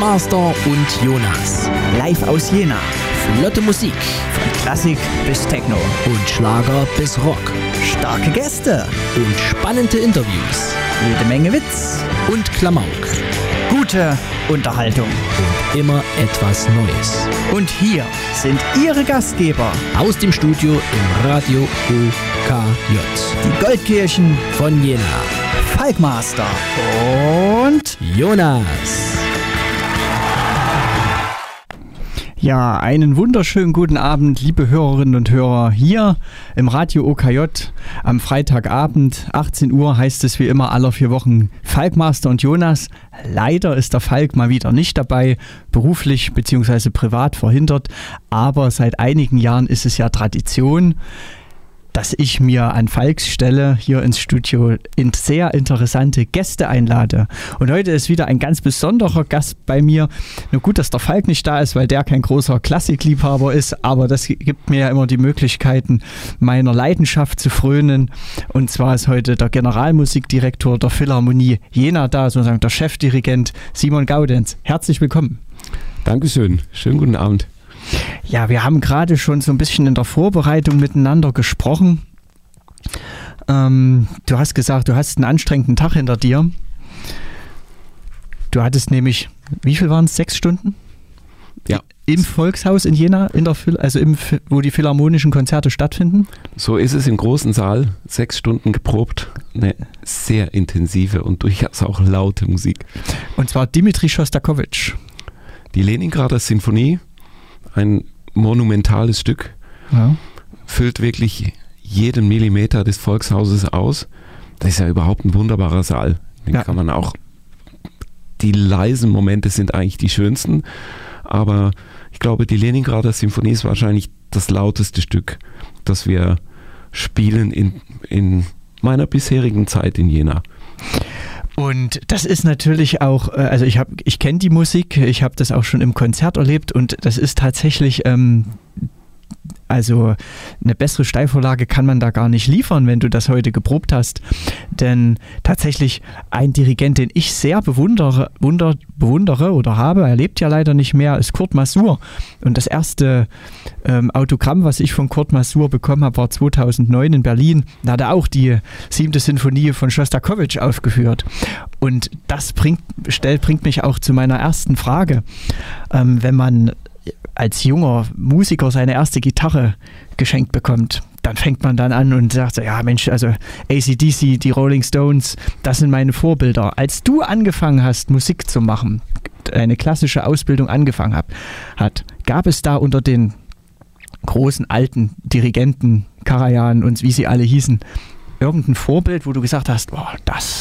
Falkmaster und Jonas. Live aus Jena. Flotte Musik. Von Klassik bis Techno. Und Schlager bis Rock. Starke Gäste. Und spannende Interviews. Jede Menge Witz. Und Klamauk. Gute Unterhaltung. Und immer etwas Neues. Und hier sind Ihre Gastgeber. Aus dem Studio im Radio OKJ. Die Goldkirchen von Jena. Falkmaster und Jonas. Ja, einen wunderschönen guten Abend, liebe Hörerinnen und Hörer, hier im Radio OKJ am Freitagabend, 18 Uhr heißt es wie immer alle 4 Wochen Falkmaster und Jonas. Leider ist der Falk mal wieder nicht dabei, beruflich bzw. privat verhindert, aber seit einigen Jahren ist es ja Tradition, dass ich mir an Falks Stelle hier ins Studio sehr interessante Gäste einlade. Und heute ist wieder ein ganz besonderer Gast bei mir. Nur gut, dass der Falk nicht da ist, weil der kein großer Klassikliebhaber ist, aber das gibt mir ja immer die Möglichkeiten, meiner Leidenschaft zu frönen. Und zwar ist heute der Generalmusikdirektor der Philharmonie Jena da, sozusagen der Chefdirigent Simon Gaudenz. Herzlich willkommen. Dankeschön. Schönen guten Abend. Ja, wir haben gerade schon so ein bisschen in der Vorbereitung miteinander gesprochen. Du hast gesagt, du hast einen anstrengenden Tag hinter dir. Du hattest nämlich, wie viel waren es? 6 Stunden? Ja. Im Volkshaus in Jena, wo die philharmonischen Konzerte stattfinden? So ist es im großen Saal. 6 Stunden geprobt. Eine sehr intensive und durchaus auch laute Musik. Und zwar Dmitri Schostakowitsch. Die Leningrader Sinfonie. Ein monumentales Stück, ja. Füllt wirklich jeden Millimeter des Volkshauses aus. Das ist ja überhaupt ein wunderbarer Saal. Den kann man auch, die leisen Momente sind eigentlich die schönsten, aber ich glaube, die Leningrader Sinfonie ist wahrscheinlich das lauteste Stück, das wir spielen in meiner bisherigen Zeit in Jena. Und das ist natürlich auch, also ich kenne die Musik, ich habe das auch schon im Konzert erlebt und das ist tatsächlich, also eine bessere Steilvorlage kann man da gar nicht liefern, wenn du das heute geprobt hast. Denn tatsächlich ein Dirigent, den ich sehr bewundere oder habe, er lebt ja leider nicht mehr, ist Kurt Masur. Und das erste Autogramm, was ich von Kurt Masur bekommen habe, war 2009 in Berlin. Da hat er auch die 7. Sinfonie von Schostakowitsch aufgeführt. Und das bringt mich auch zu meiner ersten Frage. Wenn man als junger Musiker seine erste Gitarre geschenkt bekommt, dann fängt man dann an und sagt so, ja Mensch, also AC/DC, die Rolling Stones, das sind meine Vorbilder. Als du angefangen hast, Musik zu machen, eine klassische Ausbildung angefangen hat, gab es da unter den großen alten Dirigenten, Karajan und wie sie alle hießen, irgendein Vorbild, wo du gesagt hast, boah,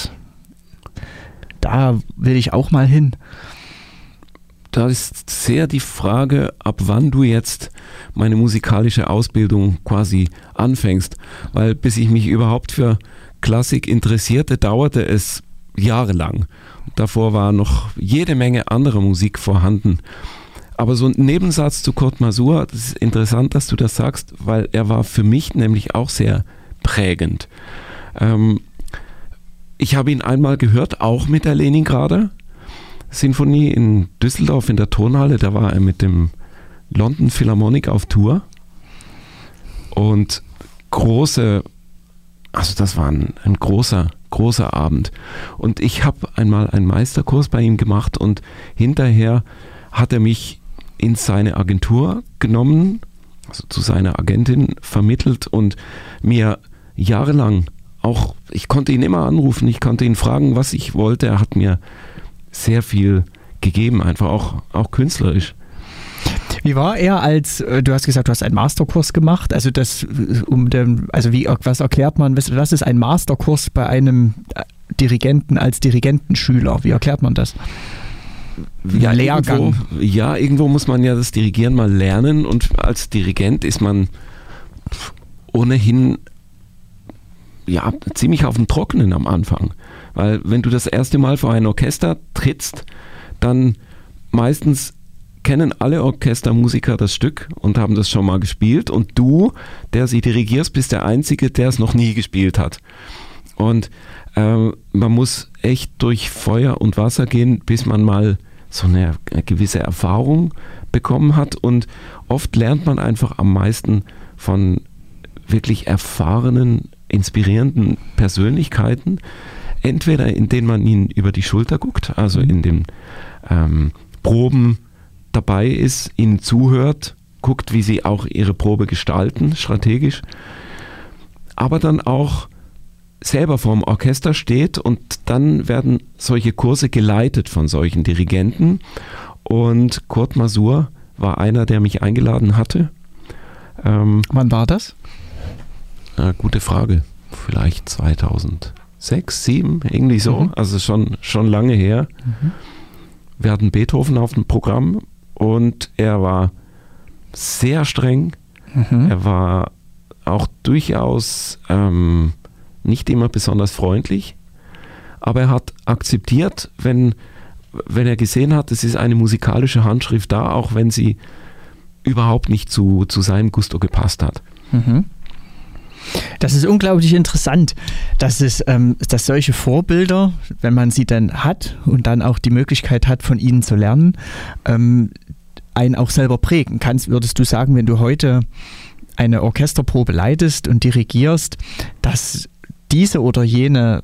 da will ich auch mal hin? Da ist sehr die Frage, ab wann du jetzt meine musikalische Ausbildung quasi anfängst. Weil bis ich mich überhaupt für Klassik interessierte, dauerte es jahrelang. Davor war noch jede Menge andere Musik vorhanden. Aber so ein Nebensatz zu Kurt Masur, das ist interessant, dass du das sagst, weil er war für mich nämlich auch sehr prägend. Ich habe ihn einmal gehört, auch mit der Leningrader Sinfonie in Düsseldorf in der Turnhalle. Da war er mit dem London Philharmonic auf Tour. Und das war ein großer Abend. Und ich habe einmal einen Meisterkurs bei ihm gemacht und hinterher hat er mich in seine Agentur genommen, also zu seiner Agentin vermittelt und mir jahrelang auch, ich konnte ihn immer anrufen, ich konnte ihn fragen, was ich wollte. Er hat mir sehr viel gegeben, einfach auch künstlerisch. Wie war er du hast gesagt, du hast einen Masterkurs gemacht, also was erklärt man, was ist ein Masterkurs bei einem Dirigenten als Dirigentenschüler? Wie erklärt man das? Ja, Lehrgang. Irgendwo muss man ja das Dirigieren mal lernen und als Dirigent ist man ohnehin ziemlich auf dem Trockenen am Anfang. Weil wenn du das erste Mal vor ein Orchester trittst, dann meistens kennen alle Orchestermusiker das Stück und haben das schon mal gespielt und du, der sie dirigierst, bist der Einzige, der es noch nie gespielt hat. Und man muss echt durch Feuer und Wasser gehen, bis man mal so eine gewisse Erfahrung bekommen hat. Und oft lernt man einfach am meisten von wirklich erfahrenen, inspirierenden Persönlichkeiten, entweder indem man ihnen über die Schulter guckt, also in den Proben dabei ist, ihnen zuhört, guckt, wie sie auch ihre Probe gestalten, strategisch, aber dann auch selber vorm Orchester steht und dann werden solche Kurse geleitet von solchen Dirigenten. Und Kurt Masur war einer, der mich eingeladen hatte. Wann war das? Gute Frage. Vielleicht 2006, 2007, irgendwie so. Also schon lange her. Wir hatten Beethoven auf dem Programm und er war sehr streng. Er war auch durchaus nicht immer besonders freundlich, aber er hat akzeptiert, wenn er gesehen hat, es ist eine musikalische Handschrift da, auch wenn sie überhaupt nicht zu seinem Gusto gepasst hat. Das ist unglaublich interessant, dass solche Vorbilder, wenn man sie dann hat und dann auch die Möglichkeit hat, von ihnen zu lernen, einen auch selber prägen kannst. Würdest du sagen, wenn du heute eine Orchesterprobe leitest und dirigierst, dass diese oder jene,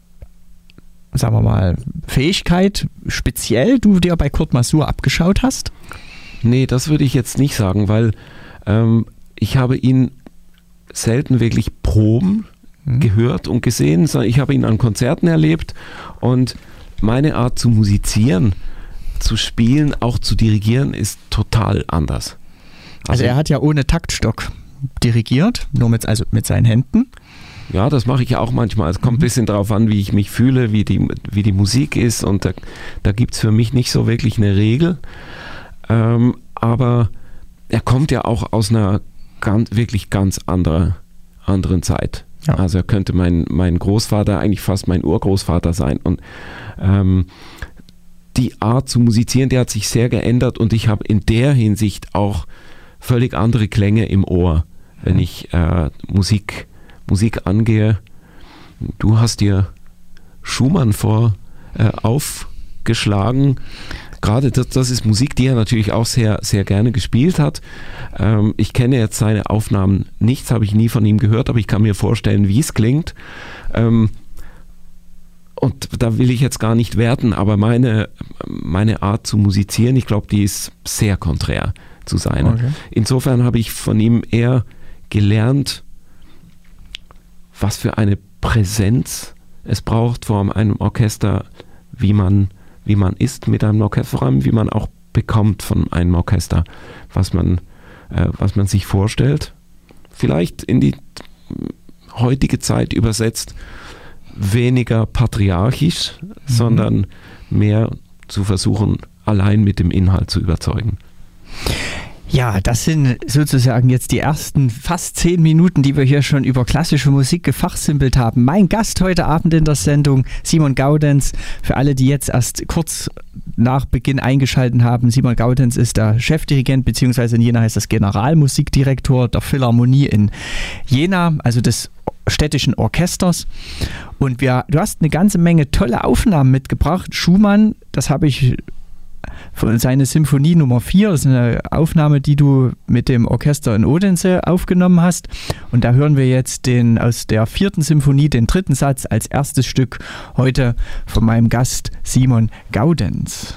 sagen wir mal, Fähigkeit speziell du dir bei Kurt Masur abgeschaut hast? Nee, das würde ich jetzt nicht sagen, weil ich habe ihn selten wirklich Proben gehört und gesehen, sondern ich habe ihn an Konzerten erlebt und meine Art zu musizieren, zu spielen, auch zu dirigieren, ist total anders. Also er hat ja ohne Taktstock dirigiert, nur mit seinen Händen. Ja, das mache ich ja auch manchmal. Es kommt ein bisschen darauf an, wie ich mich fühle, wie die Musik ist und da gibt es für mich nicht so wirklich eine Regel. Aber er kommt ja auch aus einer wirklich ganz anderen Zeit. Ja. Also er könnte mein Großvater, eigentlich fast mein Urgroßvater sein. Und die Art zu musizieren, die hat sich sehr geändert und ich habe in der Hinsicht auch völlig andere Klänge im Ohr, wenn ich Musik angehe. Du hast dir Schumann aufgeschlagen. Gerade das ist Musik, die er natürlich auch sehr, sehr gerne gespielt hat. Ich kenne jetzt seine Aufnahmen nicht, habe ich nie von ihm gehört, aber ich kann mir vorstellen, wie es klingt. Und da will ich jetzt gar nicht werten, aber meine Art zu musizieren, ich glaube, die ist sehr konträr zu seiner. Okay. Insofern habe ich von ihm eher gelernt, was für eine Präsenz es braucht vor einem Orchester, wie man ist mit einem Orchester, vor allem wie man auch bekommt von einem Orchester, was man sich vorstellt. Vielleicht in die heutige Zeit übersetzt, weniger patriarchisch, sondern mehr zu versuchen, allein mit dem Inhalt zu überzeugen. Ja, das sind sozusagen jetzt die ersten fast 10 Minuten, die wir hier schon über klassische Musik gefachsimpelt haben. Mein Gast heute Abend in der Sendung, Simon Gaudenz. Für alle, die jetzt erst kurz nach Beginn eingeschaltet haben, Simon Gaudenz ist der Chefdirigent, beziehungsweise in Jena heißt das Generalmusikdirektor der Philharmonie in Jena, also des städtischen Orchesters. Und du hast eine ganze Menge tolle Aufnahmen mitgebracht. Schumann, das habe ich von seine Symphonie Nummer 4, das ist eine Aufnahme, die du mit dem Orchester in Odense aufgenommen hast. Und da hören wir jetzt aus der 4. Symphonie den 3. Satz als erstes Stück heute von meinem Gast Simon Gaudenz.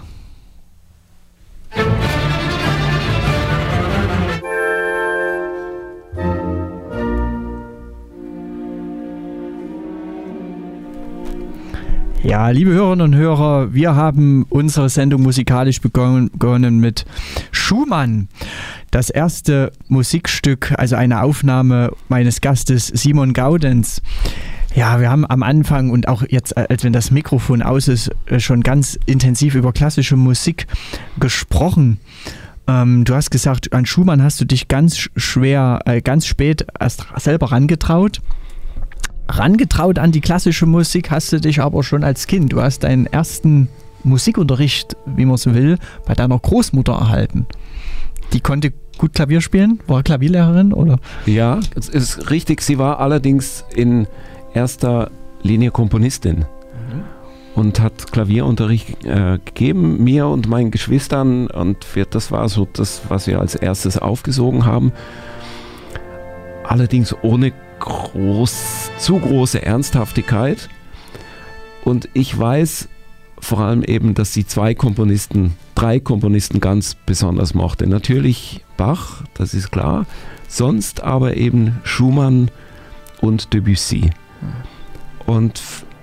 Ja, liebe Hörerinnen und Hörer, wir haben unsere Sendung musikalisch begonnen mit Schumann. Das erste Musikstück, also eine Aufnahme meines Gastes Simon Gaudenz. Ja, wir haben am Anfang und auch jetzt, als wenn das Mikrofon aus ist, schon ganz intensiv über klassische Musik gesprochen. Du hast gesagt, an Schumann hast du dich ganz spät erst selber rangetraut an die klassische Musik hast du dich aber schon als Kind. Du hast deinen ersten Musikunterricht, wie man so will, bei deiner Großmutter erhalten. Die konnte gut Klavier spielen? War Klavierlehrerin, oder? Ja, es ist richtig. Sie war allerdings in erster Linie Komponistin. und hat Klavierunterricht gegeben, mir und meinen Geschwistern, und das war so das, was wir als erstes aufgesogen haben. Allerdings ohne zu große Ernsthaftigkeit. Und ich weiß vor allem eben, dass sie drei Komponisten ganz besonders mochte. Natürlich Bach, das ist klar, sonst aber eben Schumann und Debussy. Und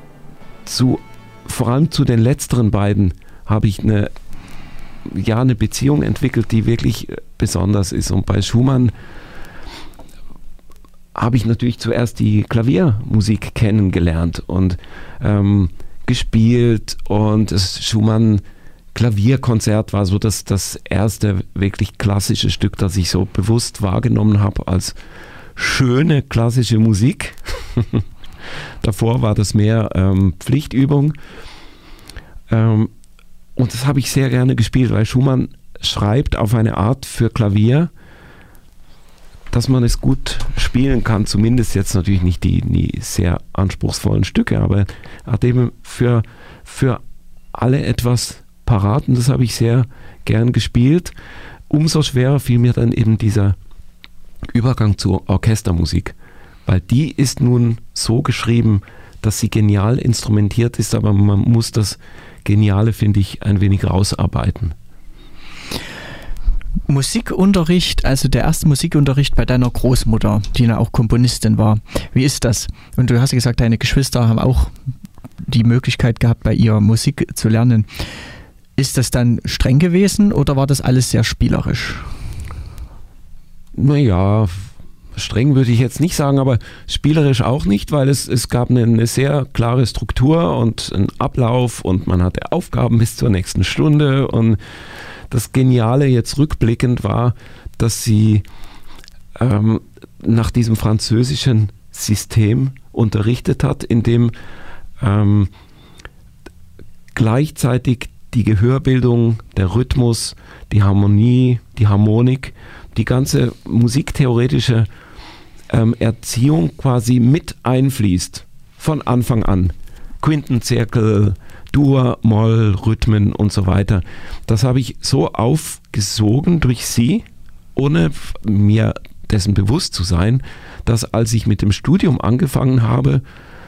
vor allem zu den letzteren beiden habe ich eine Beziehung entwickelt, die wirklich besonders ist. Und bei Schumann habe ich natürlich zuerst die Klaviermusik kennengelernt und gespielt, und das Schumann Klavierkonzert war so das erste wirklich klassische Stück, das ich so bewusst wahrgenommen habe als schöne klassische Musik. Davor war das mehr Pflichtübung, und das habe ich sehr gerne gespielt, weil Schumann schreibt auf eine Art für Klavier, dass man es gut spielen kann, zumindest jetzt natürlich nicht die sehr anspruchsvollen Stücke, aber er hat eben für alle etwas parat, und das habe ich sehr gern gespielt. Umso schwerer fiel mir dann eben dieser Übergang zur Orchestermusik, weil die ist nun so geschrieben, dass sie genial instrumentiert ist, aber man muss das Geniale, finde ich, ein wenig rausarbeiten. Musikunterricht, also der erste Musikunterricht bei deiner Großmutter, die ja auch Komponistin war. Wie ist das? Und du hast ja gesagt, deine Geschwister haben auch die Möglichkeit gehabt, bei ihr Musik zu lernen. Ist das dann streng gewesen oder war das alles sehr spielerisch? Naja, streng würde ich jetzt nicht sagen, aber spielerisch auch nicht, weil es gab eine sehr klare Struktur und einen Ablauf, und man hatte Aufgaben bis zur nächsten Stunde. Und das Geniale jetzt rückblickend war, dass sie nach diesem französischen System unterrichtet hat, in dem gleichzeitig die Gehörbildung, der Rhythmus, die Harmonie, die Harmonik, die ganze musiktheoretische Erziehung quasi mit einfließt, von Anfang an. Quintenzirkel, Dur, Moll, Rhythmen und so weiter. Das habe ich so aufgesogen durch sie, ohne mir dessen bewusst zu sein, dass als ich mit dem Studium angefangen habe,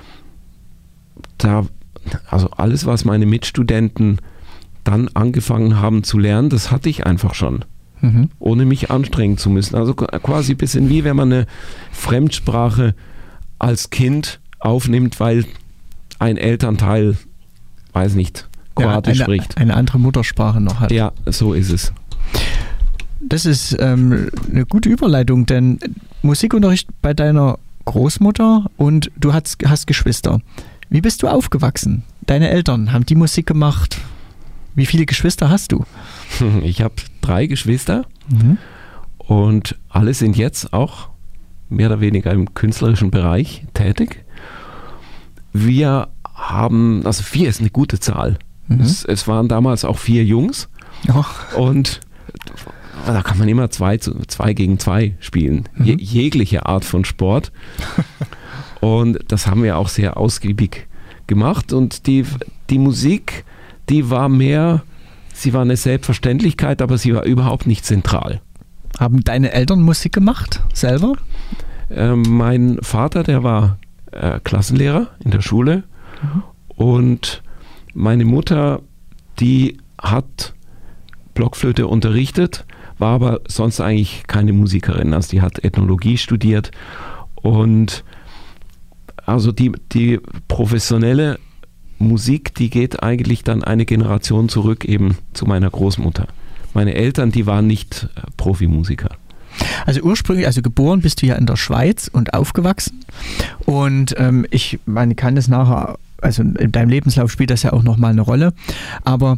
also alles, was meine Mitstudenten dann angefangen haben zu lernen, das hatte ich einfach schon, ohne mich anstrengen zu müssen. Also quasi ein bisschen wie wenn man eine Fremdsprache als Kind aufnimmt, weil ein Elternteil, weiß nicht, Kroatisch spricht. Eine andere Muttersprache noch hat. Ja, so ist es. Das ist eine gute Überleitung, denn Musikunterricht bei deiner Großmutter und du hast Geschwister. Wie bist du aufgewachsen? Deine Eltern, haben die Musik gemacht? Wie viele Geschwister hast du? Ich habe 3 Geschwister und alle sind jetzt auch mehr oder weniger im künstlerischen Bereich tätig. Wir haben, also 4 ist eine gute Zahl. Es waren damals auch 4 Jungs und da kann man immer 2 gegen 2 spielen. Jegliche Art von Sport. Und das haben wir auch sehr ausgiebig gemacht. Und die Musik, die war sie war eine Selbstverständlichkeit, aber sie war überhaupt nicht zentral. Haben deine Eltern Musik gemacht, selber? Mein Vater, der war Klassenlehrer in der Schule. Und meine Mutter, die hat Blockflöte unterrichtet, war aber sonst eigentlich keine Musikerin. Also die hat Ethnologie studiert, und also die professionelle Musik, die geht eigentlich dann eine Generation zurück eben zu meiner Großmutter. Meine Eltern, die waren nicht Profimusiker. Also ursprünglich, also geboren bist du ja in der Schweiz und aufgewachsen, und ich meine, kann das nachher, also in deinem Lebenslauf spielt das ja auch nochmal eine Rolle, aber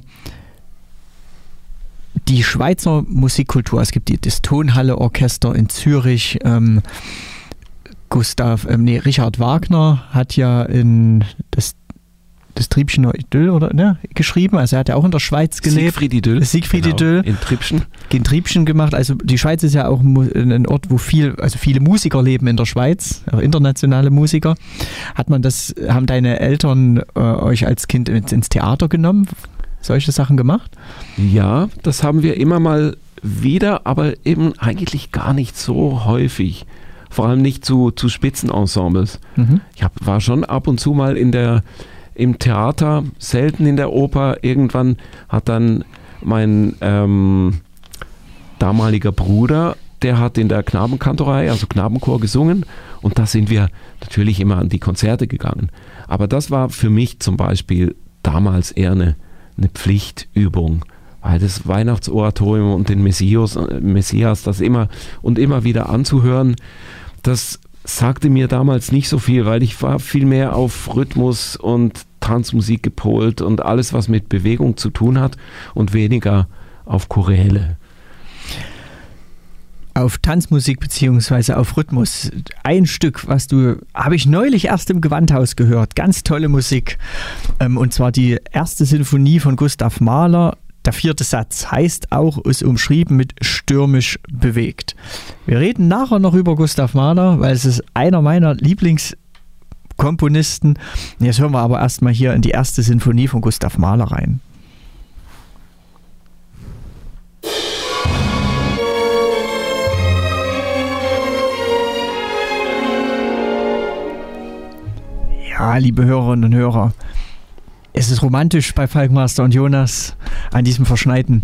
die Schweizer Musikkultur, es gibt das Tonhalle-Orchester in Zürich, Richard Wagner hat ja das Triebschener Idyll oder, ne, geschrieben. Also er hat ja auch in der Schweiz gelebt. Siegfried Idyll. In Triebschen. In Triebschen gemacht. Also die Schweiz ist ja auch ein Ort, wo viele Musiker leben in der Schweiz, auch internationale Musiker. Haben deine Eltern euch als Kind ins Theater genommen? Solche Sachen gemacht? Ja, das haben wir immer mal wieder, aber eben eigentlich gar nicht so häufig. Vor allem nicht zu Spitzenensembles. Ich war schon ab und zu mal im Theater, selten in der Oper. Irgendwann hat dann mein damaliger Bruder, der hat in der Knabenkantorei, also Knabenchor, gesungen, und da sind wir natürlich immer an die Konzerte gegangen. Aber das war für mich zum Beispiel damals eher eine Pflichtübung, weil das Weihnachtsoratorium und den Messias, das immer und immer wieder anzuhören, das sagte mir damals nicht so viel, weil ich war viel mehr auf Rhythmus und Tanzmusik gepolt und alles, was mit Bewegung zu tun hat, und weniger auf Choräle. Auf Tanzmusik bzw. auf Rhythmus. Ein Stück, habe ich neulich erst im Gewandhaus gehört. Ganz tolle Musik. Und zwar die erste Sinfonie von Gustav Mahler. Der 4. Satz heißt auch, ist umschrieben mit stürmisch bewegt. Wir reden nachher noch über Gustav Mahler, weil es ist einer meiner Lieblingskomponisten. Jetzt hören wir aber erstmal hier in die erste Sinfonie von Gustav Mahler rein. Ja, liebe Hörerinnen und Hörer, es ist romantisch bei Falkmaster und Jonas an diesem verschneiten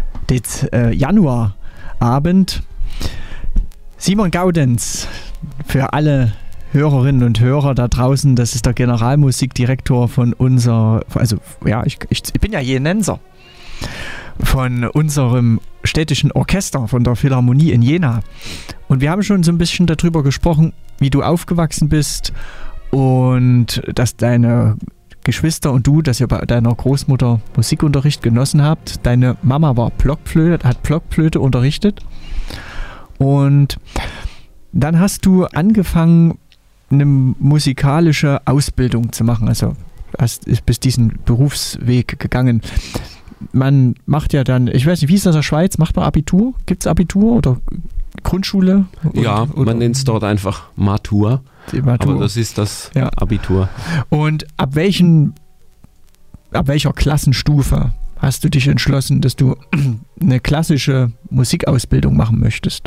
Januarabend. Simon Gaudenz, für alle Hörerinnen und Hörer da draußen, das ist der Generalmusikdirektor von ich bin ja Jenenser, von unserem städtischen Orchester, von der Philharmonie in Jena. Und wir haben schon so ein bisschen darüber gesprochen, wie du aufgewachsen bist und dass deine Geschwister und du, dass ihr bei deiner Großmutter Musikunterricht genossen habt. Deine Mama hat Blockflöte unterrichtet. Und dann hast du angefangen, eine musikalische Ausbildung zu machen. Also bist diesen Berufsweg gegangen. Man macht ja dann, ich weiß nicht, wie ist das in der Schweiz? Macht man Abitur? Gibt es Abitur oder Grundschule? Man nennt es dort einfach Matur. Aber das ist das Abitur. Und ab welcher Klassenstufe hast du dich entschlossen, dass du eine klassische Musikausbildung machen möchtest?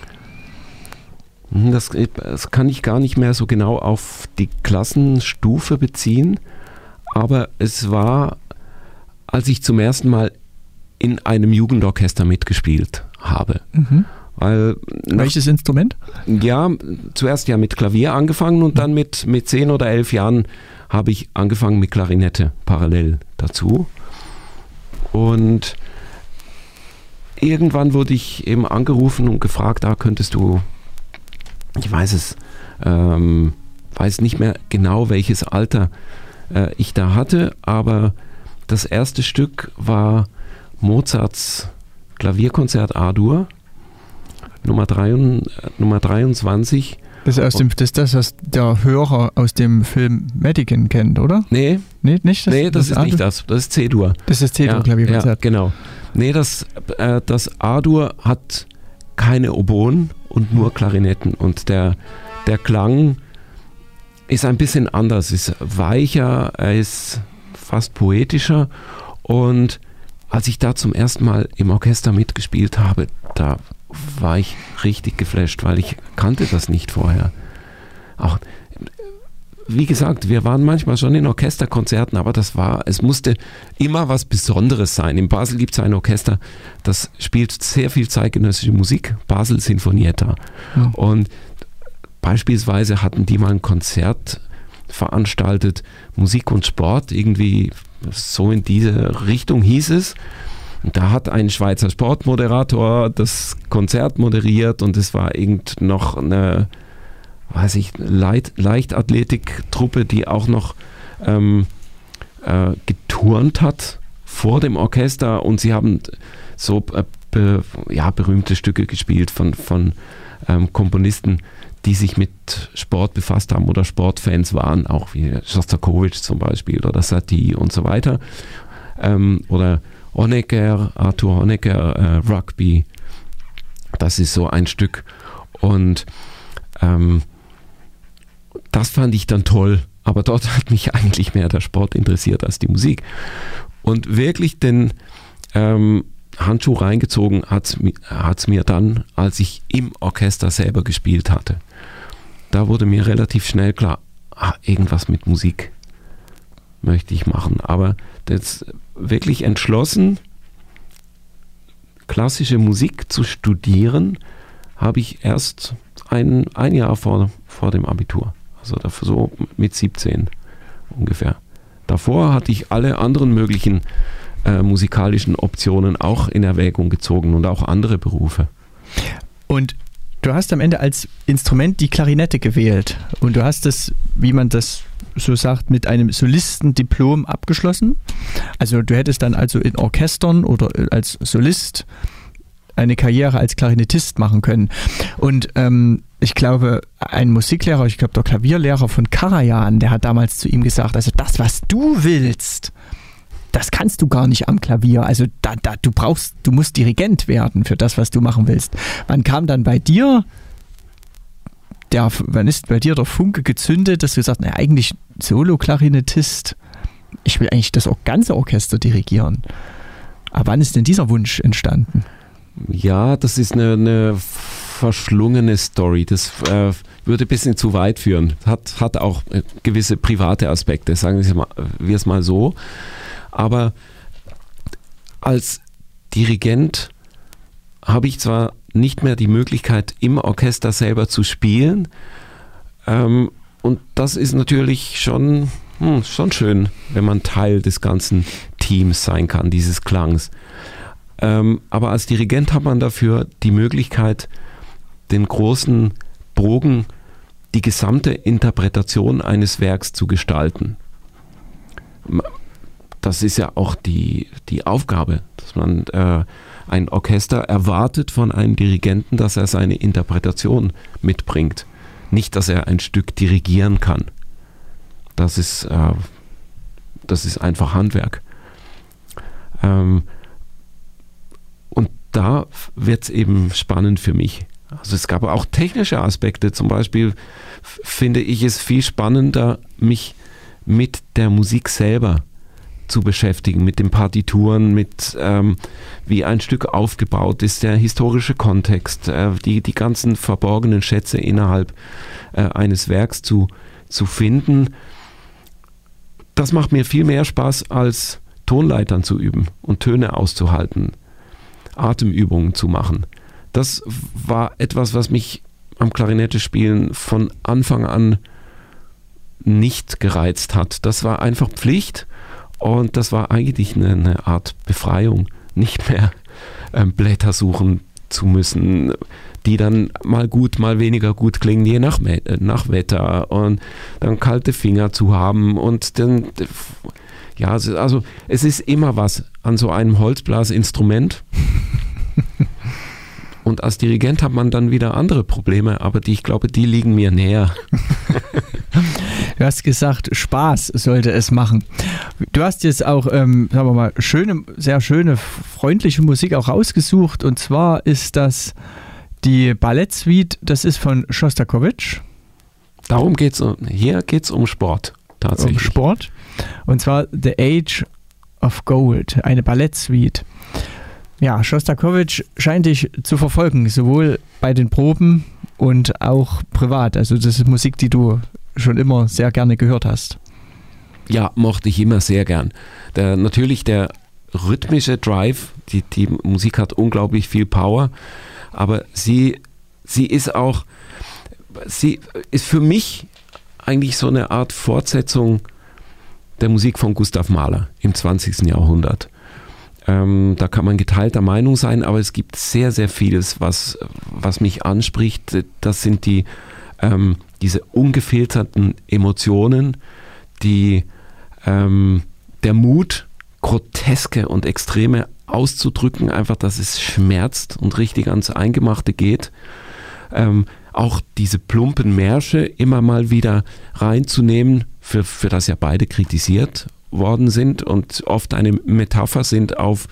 Das kann ich gar nicht mehr so genau auf die Klassenstufe beziehen, aber es war, als ich zum ersten Mal in einem Jugendorchester mitgespielt habe. Welches Instrument? Ja, zuerst ja mit Klavier angefangen und dann mit 10 oder 11 Jahren habe ich angefangen mit Klarinette parallel dazu. Und irgendwann wurde ich eben angerufen und gefragt, könntest du, ich weiß nicht mehr genau, welches Alter ich da hatte, aber das erste Stück war Mozarts Klavierkonzert A-Dur, Nummer 23. Das ist das, was der Hörer aus dem Film Madigan kennt, oder? Nee. Nee, nicht das? Nee, das ist nicht das. Das ist C-Dur. Das ist C-Dur-Klavierkonzert. Ja, genau. Nee, das A-Dur hat keine Oboen und nur Klarinetten. Und der Klang ist ein bisschen anders. Ist weicher, er ist fast poetischer. Und als ich da zum ersten Mal im Orchester mitgespielt habe, da war ich richtig geflasht, weil ich kannte das nicht vorher. Auch, wie gesagt, wir waren manchmal schon in Orchesterkonzerten, aber es musste immer was Besonderes sein. In Basel gibt es ein Orchester, das spielt sehr viel zeitgenössische Musik, Basel Sinfonietta. Ja. Und beispielsweise hatten die mal ein Konzert veranstaltet, Musik und Sport, irgendwie so in diese Richtung hieß es. Und da hat ein Schweizer Sportmoderator das Konzert moderiert und es war noch eine, Leichtathletiktruppe, die auch noch geturnt hat vor dem Orchester, und sie haben so berühmte Stücke gespielt von Komponisten, die sich mit Sport befasst haben oder Sportfans waren, auch wie Schostakowitsch zum Beispiel oder Satie und so weiter. Oder Honecker, Arthur Honecker, Rugby. Das ist so ein Stück. Und das fand ich dann toll. Aber dort hat mich eigentlich mehr der Sport interessiert als die Musik. Und wirklich den Handschuh reingezogen hat's mir dann, als ich im Orchester selber gespielt hatte. Da wurde mir relativ schnell klar, irgendwas mit Musik möchte ich machen. Aber das wirklich entschlossen, klassische Musik zu studieren, habe ich erst ein Jahr vor dem Abitur. Also dafür so mit 17 ungefähr. Davor hatte ich alle anderen möglichen musikalischen Optionen auch in Erwägung gezogen und auch andere Berufe. Und du hast am Ende als Instrument die Klarinette gewählt und du hast es, wie man das so sagt, mit einem Solistendiplom abgeschlossen. Also du hättest dann also in Orchestern oder als Solist eine Karriere als Klarinettist machen können. Und ich glaube, ein Musiklehrer, ich glaube der Klavierlehrer von Karajan, der hat damals zu ihm gesagt, also das, was du willst, das kannst du gar nicht am Klavier. Also du musst Dirigent werden für das, was du machen willst. Wann kam dann bei dir wann ist bei dir der Funke gezündet, dass du sagst, na, eigentlich Solo-Klarinettist, ich will eigentlich das ganze Orchester dirigieren. Aber wann ist denn dieser Wunsch entstanden? Ja, das ist eine verschlungene Story. Das würde ein bisschen zu weit führen. Hat auch gewisse private Aspekte, sagen wir es mal so. Aber als Dirigent habe ich zwar nicht mehr die Möglichkeit, im Orchester selber zu spielen. Und das ist natürlich schon schön, wenn man Teil des ganzen Teams sein kann, dieses Klangs. Aber als Dirigent hat man dafür die Möglichkeit, den großen Bogen, die gesamte Interpretation eines Werks zu gestalten. Das ist ja auch die Aufgabe, dass man ein Orchester erwartet von einem Dirigenten, dass er seine Interpretation mitbringt. Nicht, dass er ein Stück dirigieren kann. Das ist einfach Handwerk. Und da wird es eben spannend für mich. Also es gab auch technische Aspekte. Zum Beispiel finde ich es viel spannender, mich mit der Musik selber zu beschäftigen, mit den Partituren, mit wie ein Stück aufgebaut ist, der historische Kontext, die ganzen verborgenen Schätze innerhalb eines Werks zu finden. Das macht mir viel mehr Spaß, als Tonleitern zu üben und Töne auszuhalten, Atemübungen zu machen. Das war etwas, was mich am Klarinettespielen von Anfang an nicht gereizt hat. Das war einfach Pflicht. Und das war eigentlich eine Art Befreiung, nicht mehr Blätter suchen zu müssen, die dann mal gut, mal weniger gut klingen, je nach Wetter, und dann kalte Finger zu haben und dann, ja, also es ist immer was an so einem Holzblasinstrument. Und als Dirigent hat man dann wieder andere Probleme, aber ich glaube, die liegen mir näher. Du hast gesagt, Spaß sollte es machen. Du hast jetzt auch, sagen wir mal, sehr schöne, freundliche Musik auch rausgesucht. Und zwar ist das die Ballettsuite, das ist von Schostakowitsch. Darum geht's. Hier geht es um Sport, tatsächlich. Um Sport. Und zwar The Age of Gold, eine Ballettsuite. Ja, Schostakowitsch scheint dich zu verfolgen, sowohl bei den Proben und auch privat. Also das ist Musik, die du schon immer sehr gerne gehört hast. Ja, mochte ich immer sehr gern. Natürlich der rhythmische Drive, die Musik hat unglaublich viel Power, aber sie ist für mich eigentlich so eine Art Fortsetzung der Musik von Gustav Mahler im 20. Jahrhundert. Da kann man geteilter Meinung sein, aber es gibt sehr, sehr vieles, was mich anspricht. Das sind diese ungefilterten Emotionen, der Mut, Groteske und Extreme auszudrücken, einfach, dass es schmerzt und richtig ans Eingemachte geht. auch diese plumpen Märsche immer mal wieder reinzunehmen, für das ja beide kritisiert worden sind und oft eine Metapher sind auf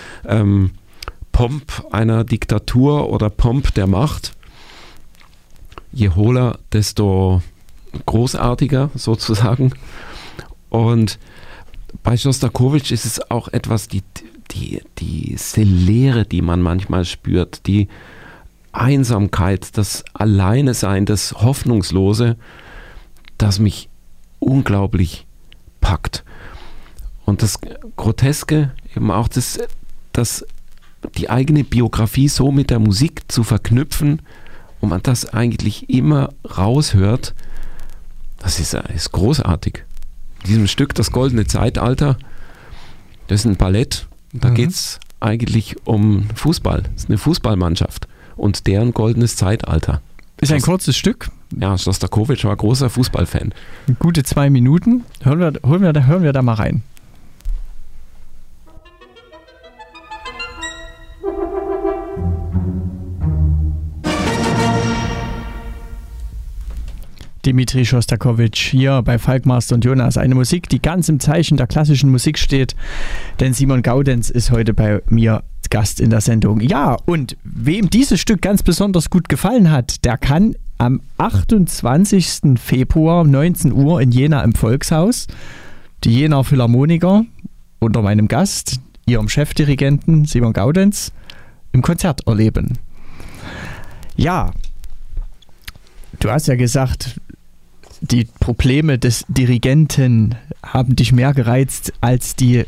Pomp einer Diktatur oder Pomp der Macht. Je hohler, desto großartiger sozusagen. Und bei Schostakowitsch ist es auch etwas, diese Leere, die man manchmal spürt, die Einsamkeit, das Alleinesein, das Hoffnungslose, das mich unglaublich packt. Und das Groteske, eben auch die eigene Biografie so mit der Musik zu verknüpfen und man das eigentlich immer raushört, das ist großartig. In diesem Stück, das Goldene Zeitalter, das ist ein Ballett. Da geht es eigentlich um Fußball. Das ist eine Fußballmannschaft und deren goldenes Zeitalter. Ist ein kurzes Stück. Ja, Schostakowitsch war großer Fußballfan. Gute 2 Minuten. Hören wir da mal rein. Dmitri Schostakowitsch hier bei Falkmaster und Jonas. Eine Musik, die ganz im Zeichen der klassischen Musik steht, denn Simon Gaudenz ist heute bei mir Gast in der Sendung. Ja, und wem dieses Stück ganz besonders gut gefallen hat, der kann am 28. Februar 19 Uhr in Jena im Volkshaus die Jenaer Philharmoniker unter meinem Gast, ihrem Chefdirigenten Simon Gaudenz, im Konzert erleben. Ja, du hast ja gesagt, die Probleme des Dirigenten haben dich mehr gereizt als die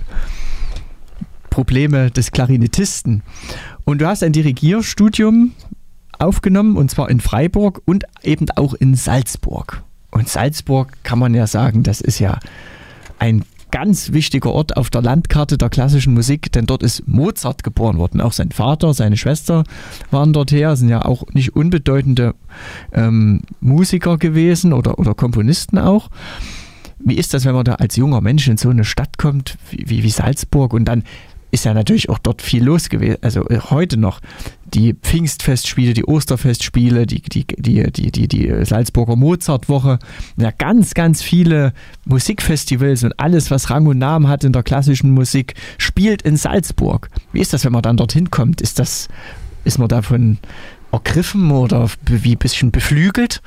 Probleme des Klarinettisten. Und du hast ein Dirigierstudium aufgenommen, und zwar in Freiburg und eben auch in Salzburg. Und Salzburg, kann man ja sagen, das ist ja ein ganz wichtiger Ort auf der Landkarte der klassischen Musik, denn dort ist Mozart geboren worden. Auch sein Vater, seine Schwester waren dort her, sind ja auch nicht unbedeutende Musiker gewesen oder Komponisten auch. Wie ist das, wenn man da als junger Mensch in so eine Stadt kommt wie Salzburg, und dann ist ja natürlich auch dort viel los gewesen, also heute noch die Pfingstfestspiele, die Osterfestspiele, die Salzburger Mozartwoche, ja, ganz, ganz viele Musikfestivals und alles, was Rang und Namen hat in der klassischen Musik, spielt in Salzburg. Wie ist das, wenn man dann dorthin kommt? Ist man davon ergriffen oder wie ein bisschen beflügelt?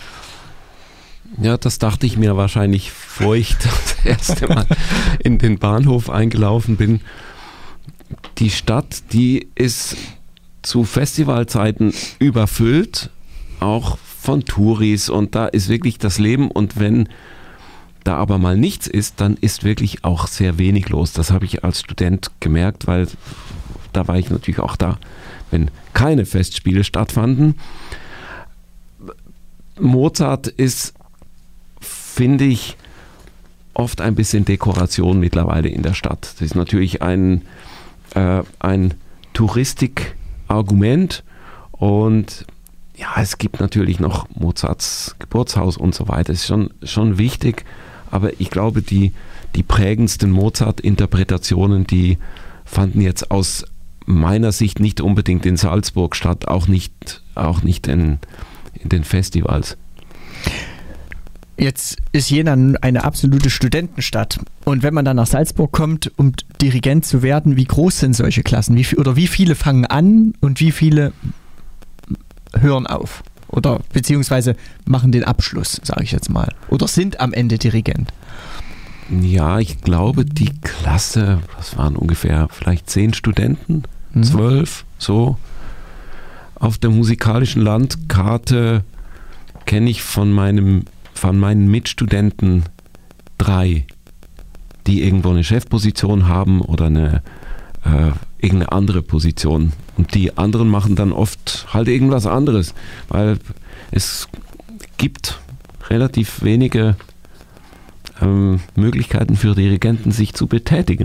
Ja, das dachte ich mir wahrscheinlich, bevor ich das erste Mal in den Bahnhof eingelaufen bin. Die Stadt, die ist zu Festivalzeiten überfüllt, auch von Touris, und da ist wirklich das Leben, und wenn da aber mal nichts ist, dann ist wirklich auch sehr wenig los. Das habe ich als Student gemerkt, weil da war ich natürlich auch da, wenn keine Festspiele stattfanden. Mozart ist, finde ich, oft ein bisschen Dekoration mittlerweile in der Stadt. Das ist natürlich ein Touristikargument, und ja, es gibt natürlich noch Mozarts Geburtshaus und so weiter. Das ist schon wichtig, aber ich glaube, die prägendsten Mozart-Interpretationen, die fanden jetzt aus meiner Sicht nicht unbedingt in Salzburg statt, auch nicht in den Festivals. Jetzt ist Jena eine absolute Studentenstadt. Und wenn man dann nach Salzburg kommt, um Dirigent zu werden, wie groß sind solche Klassen? Wie viele fangen an und wie viele hören auf? Oder beziehungsweise machen den Abschluss, sage ich jetzt mal. Oder sind am Ende Dirigent? Ja, ich glaube, die Klasse, das waren ungefähr vielleicht 10 Studenten, 12, so. Auf der musikalischen Landkarte kenne ich von meinen Mitstudenten 3, die irgendwo eine Chefposition haben oder irgendeine andere Position. Und die anderen machen dann oft halt irgendwas anderes, weil es gibt relativ wenige Möglichkeiten für Dirigenten, sich zu betätigen.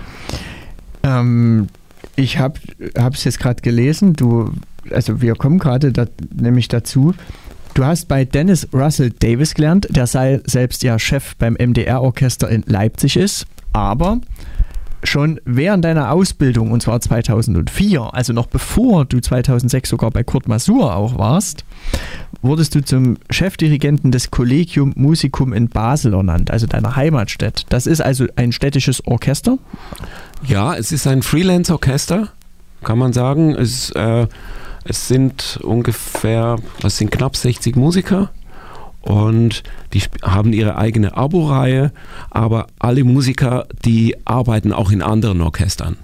Ich habe es jetzt gerade gelesen, wir kommen gerade nämlich dazu. Du hast bei Dennis Russell Davis gelernt, der sei selbst ja Chef beim MDR-Orchester in Leipzig ist, aber schon während deiner Ausbildung, und zwar 2004, also noch bevor du 2006 sogar bei Kurt Masur auch warst, wurdest du zum Chefdirigenten des Collegium Musicum in Basel ernannt, also deiner Heimatstadt. Das ist also ein städtisches Orchester? Ja, es ist ein Freelance-Orchester, kann man sagen. Es sind knapp 60 Musiker. Und die haben ihre eigene Abo-Reihe, aber alle Musiker, die arbeiten auch in anderen Orchestern.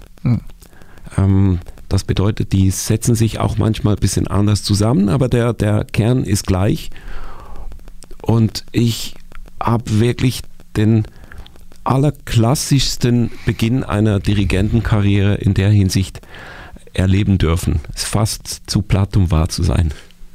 Das bedeutet, die setzen sich auch manchmal ein bisschen anders zusammen, aber der Kern ist gleich. Und ich habe wirklich den allerklassischsten Beginn einer Dirigentenkarriere in der Hinsicht erleben dürfen. Es ist fast zu platt, um wahr zu sein.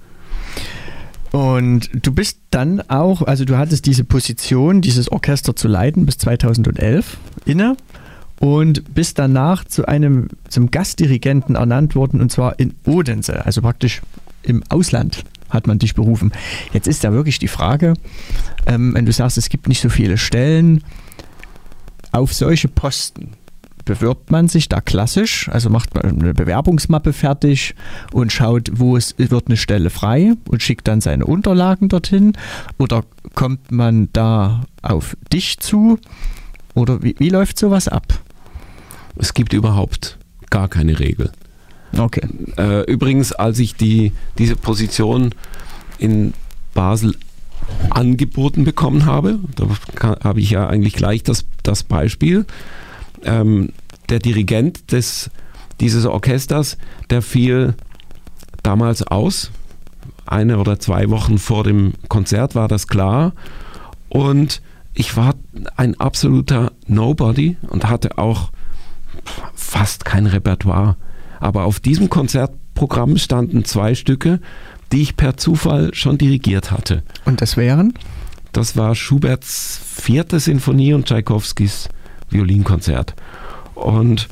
Und du bist dann auch, also du hattest diese Position, dieses Orchester zu leiten bis 2011 inne und bist danach zum Gastdirigenten ernannt worden, und zwar in Odense, also praktisch im Ausland hat man dich berufen. Jetzt ist da wirklich die Frage, wenn du sagst, es gibt nicht so viele Stellen, auf solche Posten bewirbt man sich da klassisch, also macht man eine Bewerbungsmappe fertig und schaut, wo es wird eine Stelle frei und schickt dann seine Unterlagen dorthin, oder kommt man da auf dich zu, oder wie läuft sowas ab? Es gibt überhaupt gar keine Regel. Okay. Übrigens, als ich diese Position in Basel angeboten bekommen habe, da habe ich ja eigentlich gleich das Beispiel. Der Dirigent dieses Orchesters, der fiel damals aus. 1 oder 2 Wochen vor dem Konzert war das klar. Und ich war ein absoluter Nobody und hatte auch fast kein Repertoire. Aber auf diesem Konzertprogramm standen 2 Stücke, die ich per Zufall schon dirigiert hatte. Und das wären? Das war Schuberts 4. Sinfonie und Tschaikowskis Violinkonzert. Und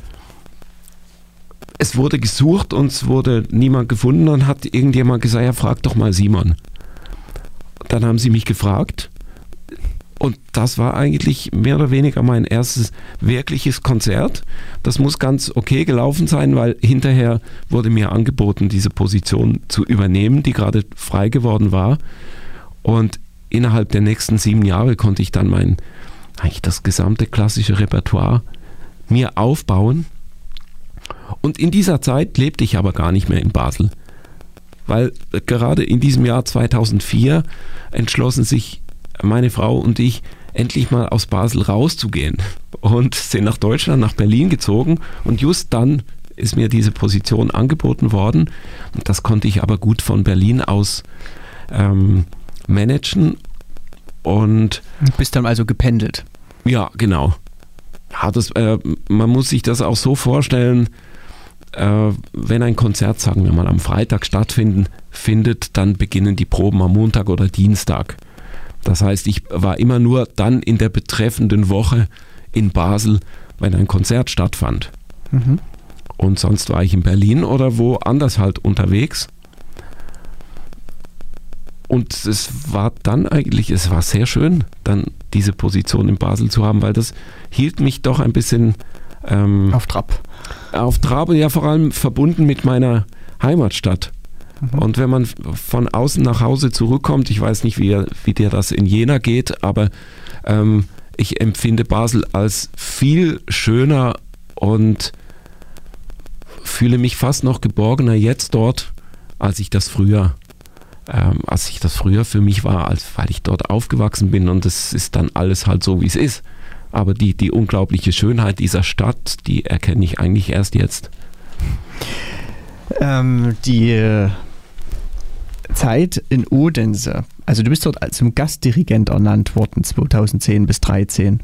es wurde gesucht und es wurde niemand gefunden. Dann hat irgendjemand gesagt, ja, frag doch mal Simon. Dann haben sie mich gefragt und das war eigentlich mehr oder weniger mein erstes wirkliches Konzert. Das muss ganz okay gelaufen sein, weil hinterher wurde mir angeboten, diese Position zu übernehmen, die gerade frei geworden war. Und innerhalb der nächsten 7 Jahre konnte ich dann eigentlich das gesamte klassische Repertoire mir aufbauen. Und in dieser Zeit lebte ich aber gar nicht mehr in Basel, weil gerade in diesem Jahr 2004 entschlossen sich meine Frau und ich endlich mal aus Basel rauszugehen und sind nach Deutschland, nach Berlin gezogen, und just dann ist mir diese Position angeboten worden, und das konnte ich aber gut von Berlin aus managen. Und du bist dann also gependelt? Ja, genau. Ja, man muss sich das auch so vorstellen, wenn ein Konzert, sagen wir mal, am Freitag findet, dann beginnen die Proben am Montag oder Dienstag. Das heißt, ich war immer nur dann in der betreffenden Woche in Basel, wenn ein Konzert stattfand. Mhm. Und sonst war ich in Berlin oder woanders halt unterwegs. Und es war sehr schön, dann diese Position in Basel zu haben, weil das hielt mich doch ein bisschen auf Trab. Auf Trab, ja, vor allem verbunden mit meiner Heimatstadt. Mhm. Und wenn man von außen nach Hause zurückkommt, ich weiß nicht, wie dir das in Jena geht, aber ich empfinde Basel als viel schöner und fühle mich fast noch geborgener jetzt dort, als ich das früher für mich war, weil ich dort aufgewachsen bin, und es ist dann alles halt so, wie es ist. Aber die unglaubliche Schönheit dieser Stadt, die erkenne ich eigentlich erst jetzt. Die Zeit in Odense, also du bist dort zum Gastdirigent ernannt worden, 2010 bis 2013.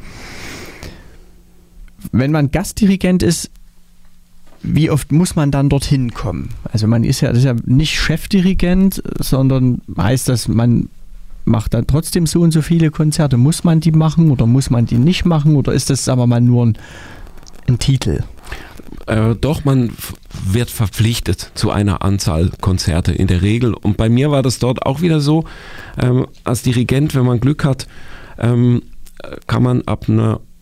Wenn man Gastdirigent ist, wie oft muss man dann dorthin kommen? Also das ist ja nicht Chefdirigent, sondern heißt das, man macht dann trotzdem so und so viele Konzerte. Muss man die machen oder muss man die nicht machen? Oder ist das, sagen wir mal, nur ein Titel? Doch, man wird verpflichtet zu einer Anzahl Konzerte in der Regel. Und bei mir war das dort auch wieder so, als Dirigent, wenn man Glück hat, kann man ab einer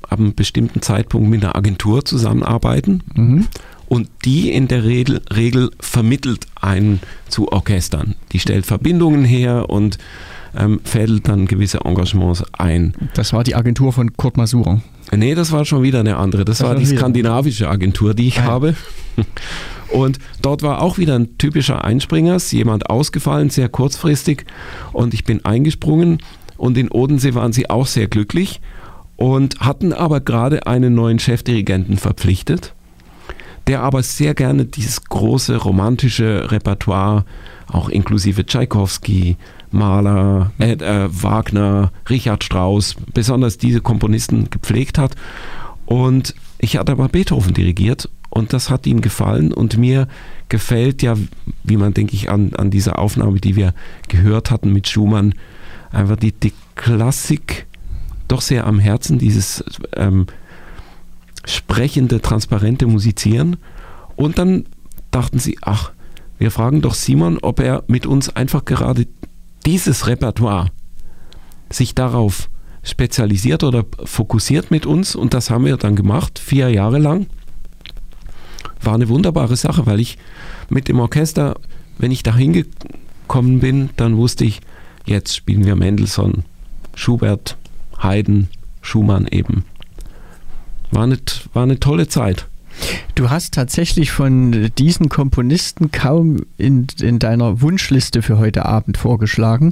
ab einem bestimmten Zeitpunkt mit einer Agentur zusammenarbeiten und die in der Regel vermittelt einen zu Orchestern. Die stellt Verbindungen her und fädelt dann gewisse Engagements ein. Das war die Agentur von Kurt Masura. Nee, das war schon wieder eine andere. Das war die skandinavische Agentur, die ich habe. Und dort war auch wieder ein typischer Einspringer, jemand ausgefallen, sehr kurzfristig, und ich bin eingesprungen, und in Odensee waren sie auch sehr glücklich und hatten aber gerade einen neuen Chefdirigenten verpflichtet, der aber sehr gerne dieses große romantische Repertoire, auch inklusive Tschaikowski, Mahler, Wagner, Richard Strauss, besonders diese Komponisten gepflegt hat. Und ich hatte aber Beethoven dirigiert und das hat ihm gefallen, und mir gefällt ja, wie man, denke ich, an dieser Aufnahme, die wir gehört hatten mit Schumann, einfach die Klassik doch sehr am Herzen, dieses sprechende, transparente Musizieren. Und dann dachten sie, ach, wir fragen doch Simon, ob er mit uns einfach gerade dieses Repertoire sich darauf spezialisiert oder fokussiert mit uns, und das haben wir dann gemacht, 4 Jahre lang. War eine wunderbare Sache, weil ich mit dem Orchester, wenn ich da hingekommen bin, dann wusste ich, jetzt spielen wir Mendelssohn, Schubert, Haydn, Schumann eben. War eine tolle Zeit. Du hast tatsächlich von diesen Komponisten kaum in deiner Wunschliste für heute Abend vorgeschlagen.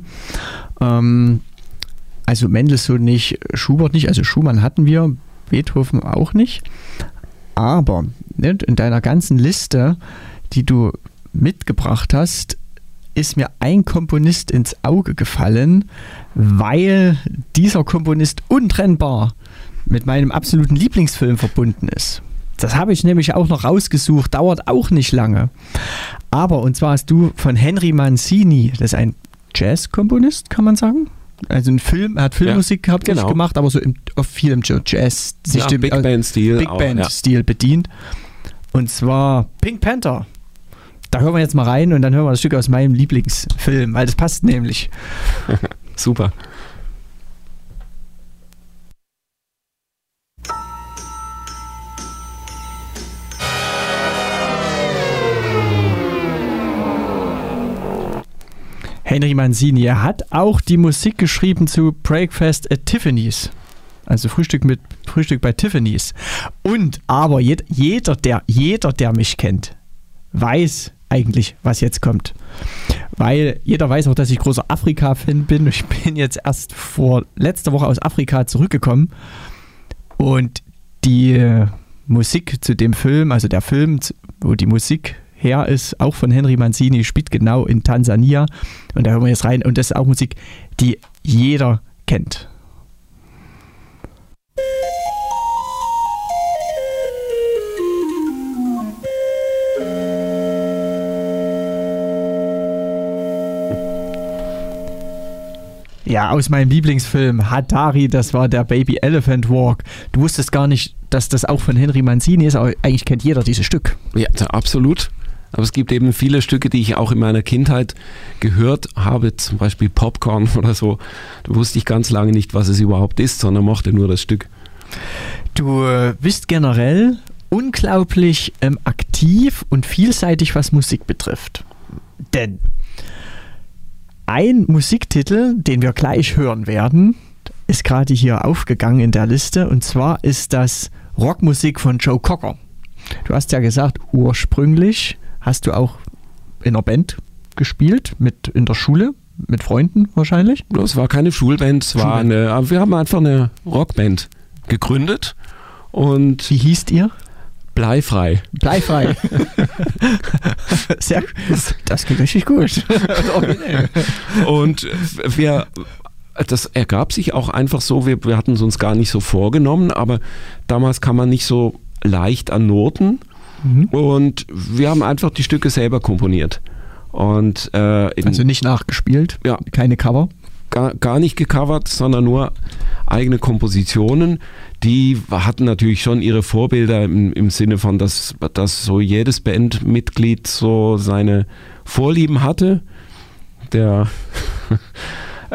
Also Mendelssohn nicht, Schubert nicht, also Schumann hatten wir, Beethoven auch nicht. Aber in deiner ganzen Liste, die du mitgebracht hast, ist mir ein Komponist ins Auge gefallen, weil dieser Komponist untrennbar mit meinem absoluten Lieblingsfilm verbunden ist. Das habe ich nämlich auch noch rausgesucht, dauert auch nicht lange. Aber, und zwar hast du von Henry Mancini, das ist ein Jazz-Komponist, kann man sagen. Also ein Film, er hat Filmmusik hauptsächlich gemacht, aber so viel im Jazz, sich dem Big Band-Stil bedient. Und zwar Pink Panther. Da hören wir jetzt mal rein und dann hören wir das Stück aus meinem Lieblingsfilm, weil das passt nämlich. Super. Henry Mancini, er hat auch die Musik geschrieben zu Breakfast at Tiffany's. Also Frühstück bei Tiffany's. Und aber jeder, der mich kennt, weiß eigentlich, was jetzt kommt. Weil jeder weiß auch, dass ich großer Afrika-Fan bin. Ich bin jetzt erst letzter Woche aus Afrika zurückgekommen. Und die Musik zu dem Film, also der Film, wo die Musik her ist, auch von Henry Mancini, spielt genau in Tansania. Und da hören wir jetzt rein. Und das ist auch Musik, die jeder kennt. Ja, aus meinem Lieblingsfilm Hatari, das war der Baby Elephant Walk. Du wusstest gar nicht, dass das auch von Henry Mancini ist, aber eigentlich kennt jeder dieses Stück. Ja, absolut. Aber es gibt eben viele Stücke, die ich auch in meiner Kindheit gehört habe, zum Beispiel Popcorn oder so. Da wusste ich ganz lange nicht, was es überhaupt ist, sondern mochte nur das Stück. Du bist generell unglaublich aktiv und vielseitig, was Musik betrifft. Denn ein Musiktitel, den wir gleich hören werden, ist gerade hier aufgegangen in der Liste, und zwar ist das Rockmusik von Joe Cocker. Du hast ja gesagt, ursprünglich hast du auch in einer Band gespielt, in der Schule, mit Freunden wahrscheinlich? Es war keine Schulband, wir haben einfach eine Rockband gegründet. Und wie hießt ihr? Bleifrei. Bleifrei. Sehr gut. Das geht richtig gut. Und das ergab sich auch einfach so, wir hatten es uns gar nicht so vorgenommen, aber damals kam man nicht so leicht an Noten, und wir haben einfach die Stücke selber komponiert. Und, also nicht nachgespielt? Ja. Keine Cover? Gar nicht gecovert, sondern nur eigene Kompositionen. Die hatten natürlich schon ihre Vorbilder im Sinne von, dass so jedes Bandmitglied so seine Vorlieben hatte.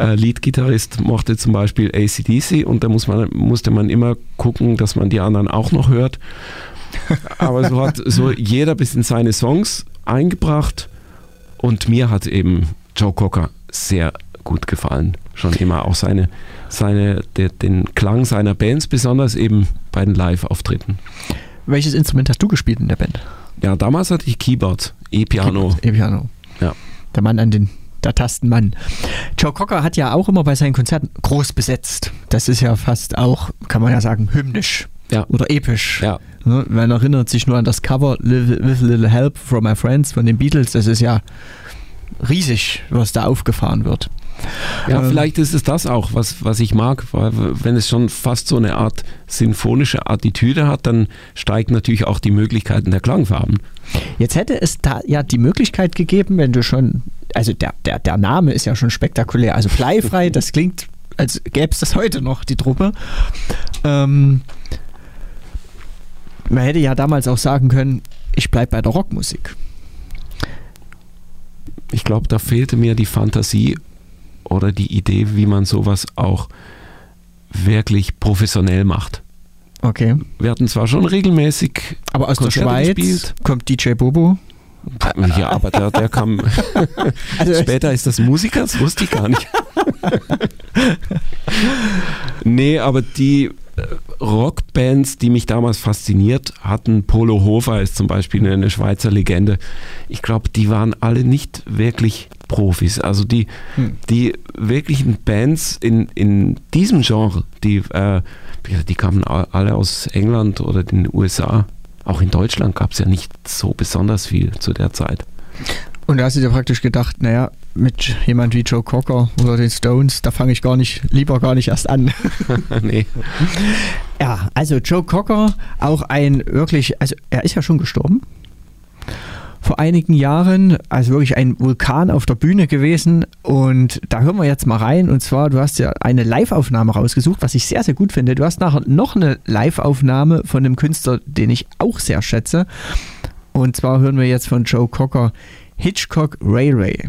Leadgitarrist mochte zum Beispiel AC/DC und da musste man immer gucken, dass man die anderen auch noch hört. Aber so hat so jeder bis in seine Songs eingebracht und mir hat eben Joe Cocker sehr gut gefallen. Schon immer auch den Klang seiner Bands, besonders eben bei den Live-Auftritten. Welches Instrument hast du gespielt in der Band? Ja, damals hatte ich Keyboard, E-Piano. E-Piano. Ja. Der Mann der Tastenmann. Joe Cocker hat ja auch immer bei seinen Konzerten groß besetzt. Das ist ja fast auch, kann man ja sagen, hymnisch. Ja. Oder episch. Ja. Man erinnert sich nur an das Cover With a Little Help from My Friends von den Beatles. Das ist ja riesig, was da aufgefahren wird. Ja, vielleicht ist es das auch, was ich mag, weil wenn es schon fast so eine Art sinfonische Attitüde hat, dann steigen natürlich auch die Möglichkeiten der Klangfarben. Jetzt hätte es da ja die Möglichkeit gegeben, wenn du schon, also der Name ist ja schon spektakulär, also bleifrei, das klingt, als gäbe es das heute noch, die Truppe. Man hätte ja damals auch sagen können, ich bleibe bei der Rockmusik. Ich glaube, da fehlte mir die Fantasie oder die Idee, wie man sowas auch wirklich professionell macht. Okay. Wir hatten zwar schon regelmäßig aber aus Konzerte der Schweiz gespielt. Kommt DJ Bobo. Ja, aber der kam Also später ist das Musiker, das wusste ich gar nicht. Nee, aber die Rockbands, die mich damals fasziniert hatten, Polo Hofer ist zum Beispiel eine Schweizer Legende. Ich glaube, die waren alle nicht wirklich Profis. Also die wirklichen Bands in diesem Genre, die kamen alle aus England oder den USA. Auch in Deutschland gab es ja nicht so besonders viel zu der Zeit. Und da hast du dir praktisch gedacht, naja, mit jemand wie Joe Cocker oder den Stones, da fange ich lieber gar nicht erst an. Nee. Ja, also Joe Cocker, auch also er ist ja schon gestorben. Vor einigen Jahren, also wirklich ein Vulkan auf der Bühne gewesen. Und da hören wir jetzt mal rein. Und zwar, du hast ja eine Live-Aufnahme rausgesucht, was ich sehr, sehr gut finde. Du hast nachher noch eine Live-Aufnahme von einem Künstler, den ich auch sehr schätze. Und zwar hören wir jetzt von Joe Cocker Hitchcock Ray Ray.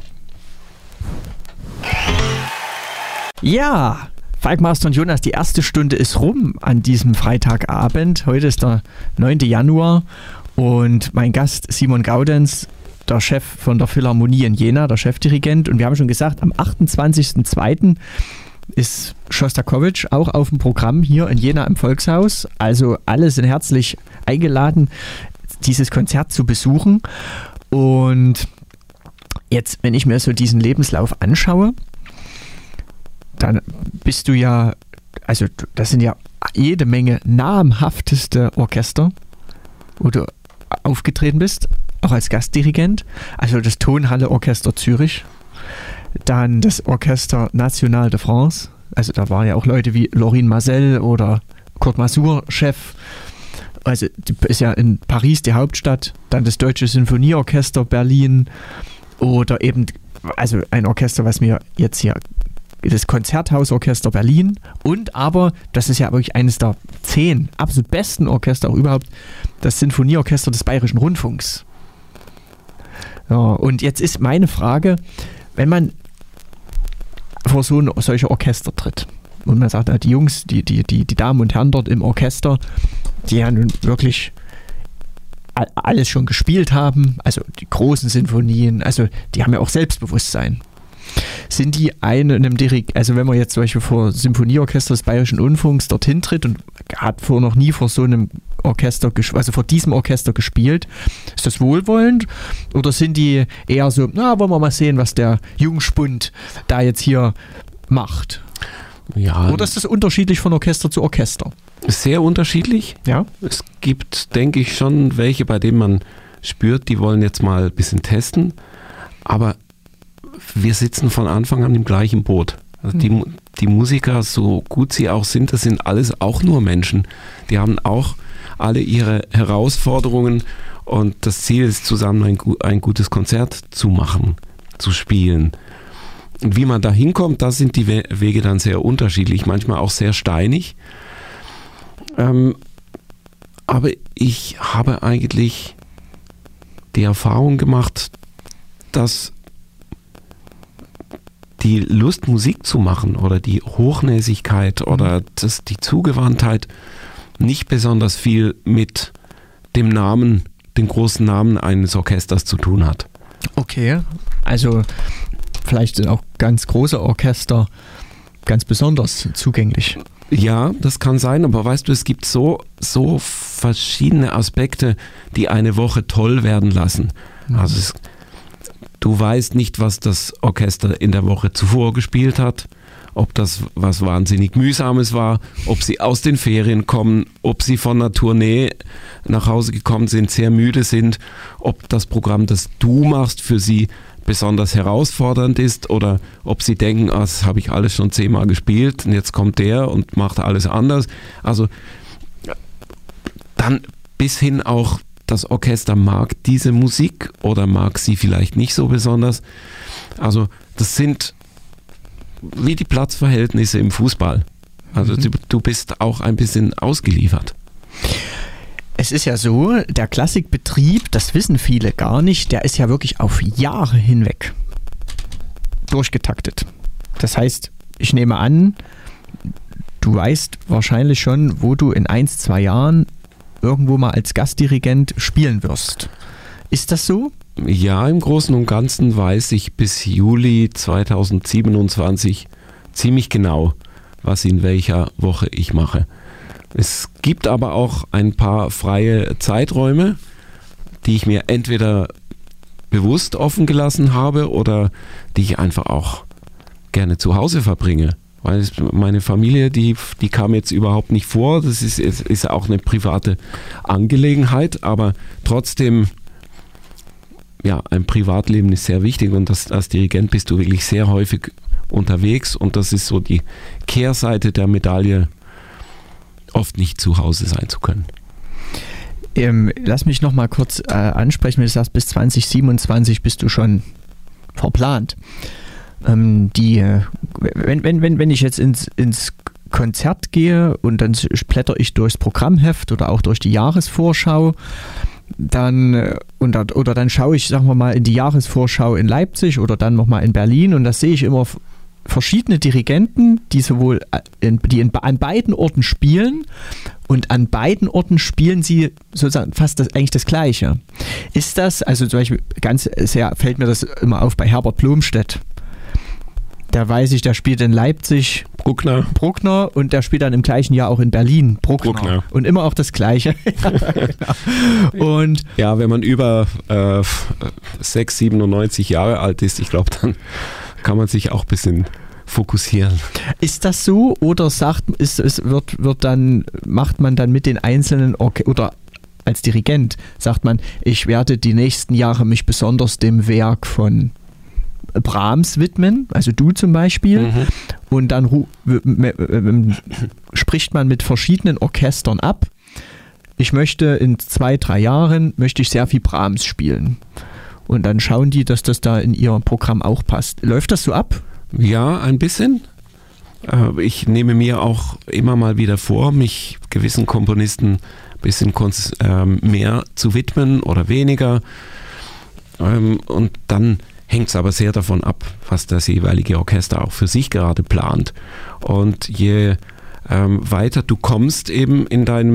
Ja, Falkmaster und Jonas, die erste Stunde ist rum an diesem Freitagabend. Heute ist der 9. Januar und mein Gast Simon Gaudenz, der Chef von der Philharmonie in Jena, der Chefdirigent. Und wir haben schon gesagt, am 28.02. ist Schostakowitsch auch auf dem Programm hier in Jena im Volkshaus. Also alle sind herzlich eingeladen, dieses Konzert zu besuchen. Und jetzt, wenn ich mir so diesen Lebenslauf anschaue, dann bist du ja, also das sind ja jede Menge namhafteste Orchester, wo du aufgetreten bist, auch als Gastdirigent. Also das Tonhalle Orchester Zürich, dann das Orchester National de France, also da waren ja auch Leute wie Lorin Maazel oder Kurt Masur Chef. Also ist ja in Paris die Hauptstadt, dann das Deutsche Sinfonieorchester Berlin oder eben, also ein Orchester, was mir jetzt hier, das Konzerthausorchester Berlin und aber, das ist ja wirklich eines der 10 absolut besten Orchester auch überhaupt, das Sinfonieorchester des Bayerischen Rundfunks. Ja, und jetzt ist meine Frage, wenn man vor solche Orchester tritt und man sagt, die Jungs, die Damen und Herren dort im Orchester, die ja nun wirklich alles schon gespielt haben, also die großen Sinfonien, also die haben ja auch Selbstbewusstsein. Sind die also wenn man jetzt zum Beispiel vor Symphonieorchester des Bayerischen Rundfunks dorthin tritt und hat noch nie vor so einem Orchester, also vor diesem Orchester gespielt, ist das wohlwollend oder sind die eher so, wollen wir mal sehen, was der Jungspund da jetzt hier macht? Ja. Oder ist das unterschiedlich von Orchester zu Orchester? Sehr unterschiedlich. Ja. Es gibt, denke ich, schon welche, bei denen man spürt, die wollen jetzt mal ein bisschen testen, aber wir sitzen von Anfang an im gleichen Boot. Also die Musiker, so gut sie auch sind, das sind alles auch nur Menschen. Die haben auch alle ihre Herausforderungen und das Ziel ist, zusammen ein gutes Konzert zu machen, zu spielen. Und wie man da hinkommt, da sind die Wege dann sehr unterschiedlich, manchmal auch sehr steinig. Aber ich habe eigentlich die Erfahrung gemacht, dass die Lust, Musik zu machen oder die Hochnäsigkeit oder die Zugewandtheit nicht besonders viel mit dem Namen, den großen Namen eines Orchesters zu tun hat. Okay, also vielleicht sind auch ganz große Orchester ganz besonders zugänglich. Ja, das kann sein, aber weißt du, es gibt so verschiedene Aspekte, die eine Woche toll werden lassen. Also du weißt nicht, was das Orchester in der Woche zuvor gespielt hat, ob das was wahnsinnig Mühsames war, ob sie aus den Ferien kommen, ob sie von einer Tournee nach Hause gekommen sind, sehr müde sind, ob das Programm, das du machst, für sie besonders herausfordernd ist oder ob sie denken, das habe ich alles schon 10-mal gespielt und jetzt kommt der und macht alles anders. Also dann bis hin auch, das Orchester mag diese Musik oder mag sie vielleicht nicht so besonders. Also das sind wie die Platzverhältnisse im Fußball. Also du bist auch ein bisschen ausgeliefert. Es ist ja so, der Klassikbetrieb, das wissen viele gar nicht, der ist ja wirklich auf Jahre hinweg durchgetaktet. Das heißt, ich nehme an, du weißt wahrscheinlich schon, wo du in 1-2 Jahren irgendwo mal als Gastdirigent spielen wirst. Ist das so? Ja, im Großen und Ganzen weiß ich bis Juli 2027 ziemlich genau, was in welcher Woche ich mache. Es gibt aber auch ein paar freie Zeiträume, die ich mir entweder bewusst offen gelassen habe oder die ich einfach auch gerne zu Hause verbringe. Weil meine Familie, die kam jetzt überhaupt nicht vor. Das ist auch eine private Angelegenheit, aber trotzdem, ja, ein Privatleben ist sehr wichtig und als Dirigent bist du wirklich sehr häufig unterwegs und das ist so die Kehrseite der Medaille, oft nicht zu Hause sein zu können. Lass mich noch mal kurz ansprechen, wenn du sagst, bis 2027 bist du schon verplant. Wenn ich jetzt ins Konzert gehe und dann blätter ich durchs Programmheft oder auch durch die Jahresvorschau, dann schaue ich, sagen wir mal, in die Jahresvorschau in Leipzig oder dann nochmal in Berlin und da sehe ich immer verschiedene Dirigenten, die sowohl an beiden Orten spielen und an beiden Orten spielen sie sozusagen fast eigentlich das Gleiche. Ist das, also zum Beispiel ganz sehr fällt mir das immer auf bei Herbert Blomstedt. Da weiß ich, der spielt in Leipzig Bruckner und der spielt dann im gleichen Jahr auch in Berlin Bruckner. Und immer auch das Gleiche. Genau. Und ja, wenn man über 97 Jahre alt ist, ich glaube, dann kann man sich auch ein bisschen fokussieren. Ist das so oder macht man dann mit den einzelnen oder als Dirigent sagt man, ich werde die nächsten Jahre mich besonders dem Werk von Brahms widmen, also du zum Beispiel, und dann spricht man mit verschiedenen Orchestern ab. Ich möchte in 2-3 Jahren sehr viel Brahms spielen. Und dann schauen die, dass das da in ihr Programm auch passt. Läuft das so ab? Ja, ein bisschen. Ich nehme mir auch immer mal wieder vor, mich gewissen Komponisten ein bisschen mehr zu widmen oder weniger. Und dann hängt es aber sehr davon ab, was das jeweilige Orchester auch für sich gerade plant. Und je weiter du kommst eben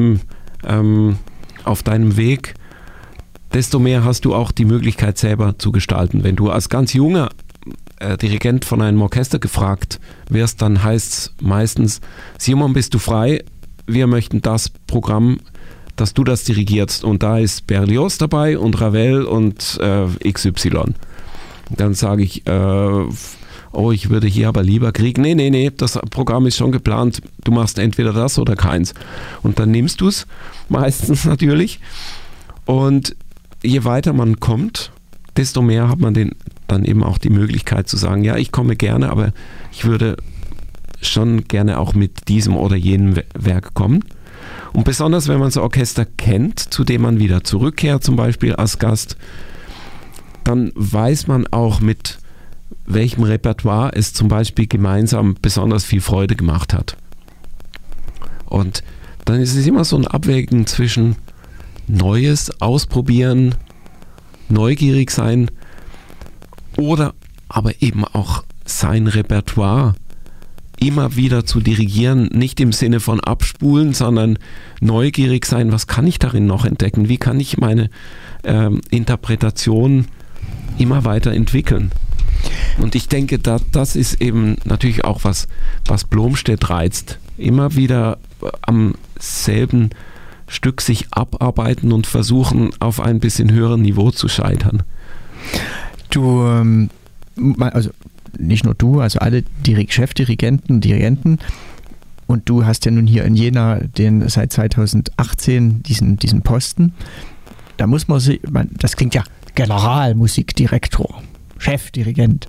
auf deinem Weg, desto mehr hast du auch die Möglichkeit selber zu gestalten. Wenn du als ganz junger Dirigent von einem Orchester gefragt wirst, dann heißt es meistens, Simon, bist du frei? Wir möchten das Programm, dass du das dirigierst. Und da ist Berlioz dabei und Ravel und XY. Dann sage ich, ich würde hier aber lieber kriegen. Nee, das Programm ist schon geplant. Du machst entweder das oder keins. Und dann nimmst du es, meistens natürlich. Und je weiter man kommt, desto mehr hat man dann eben auch die Möglichkeit zu sagen, ja, ich komme gerne, aber ich würde schon gerne auch mit diesem oder jenem Werk kommen. Und besonders, wenn man so Orchester kennt, zu dem man wieder zurückkehrt, zum Beispiel als Gast, dann weiß man auch, mit welchem Repertoire es zum Beispiel gemeinsam besonders viel Freude gemacht hat. Und dann ist es immer so ein Abwägen zwischen Neues ausprobieren, neugierig sein oder aber eben auch sein Repertoire immer wieder zu dirigieren, nicht im Sinne von abspulen, sondern neugierig sein, was kann ich darin noch entdecken, wie kann ich meine Interpretation immer weiter entwickeln. Und ich denke, das ist eben natürlich auch was Blomstedt reizt. Immer wieder am selben Stück sich abarbeiten und versuchen, auf ein bisschen höheren Niveau zu scheitern. Du, also nicht nur du, also alle Chefdirigenten, Dirigenten, und du hast ja nun hier in Jena seit 2018 diesen Posten. Da muss man sich, das klingt ja Generalmusikdirektor, Chefdirigent.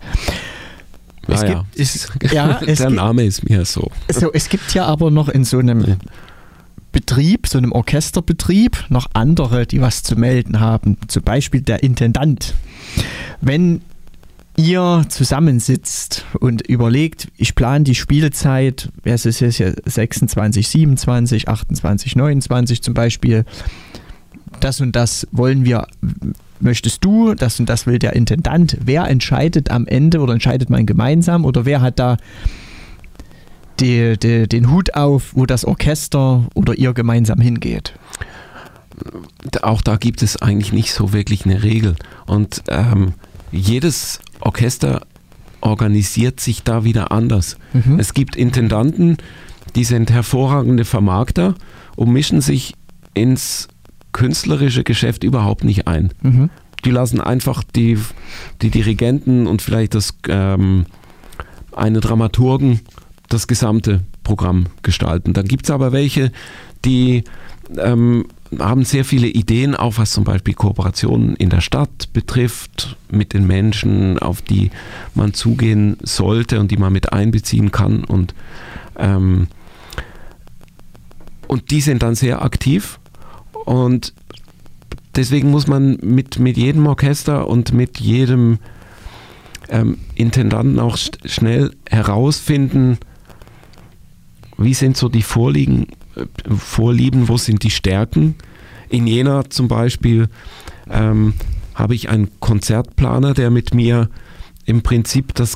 Der Name ist mir so. Es gibt ja aber noch in so einem Betrieb, so einem Orchesterbetrieb, noch andere, die was zu melden haben. Zum Beispiel der Intendant. Wenn ihr zusammensitzt und überlegt, ich plane die Spielzeit, es ist jetzt ja 26, 27, 28, 29 zum Beispiel, das und das wollen wir, möchtest du, das und das will der Intendant. Wer entscheidet am Ende oder entscheidet man gemeinsam oder wer hat da den Hut auf, wo das Orchester oder ihr gemeinsam hingeht? Auch da gibt es eigentlich nicht so wirklich eine Regel. Und jedes Orchester organisiert sich da wieder anders. Mhm. Es gibt Intendanten, die sind hervorragende Vermarkter und mischen sich ins künstlerische Geschäft überhaupt nicht ein. Mhm. Die lassen einfach die Dirigenten und vielleicht eine Dramaturgen das gesamte Programm gestalten. Dann gibt es aber welche, die haben sehr viele Ideen, auch was zum Beispiel Kooperationen in der Stadt betrifft, mit den Menschen, auf die man zugehen sollte und die man mit einbeziehen kann. Und die sind dann sehr aktiv. Und deswegen muss man mit jedem Orchester und mit jedem Intendanten auch schnell herausfinden, wie sind so die Vorlieben, wo sind die Stärken. In Jena zum Beispiel habe ich einen Konzertplaner, der mit mir im Prinzip die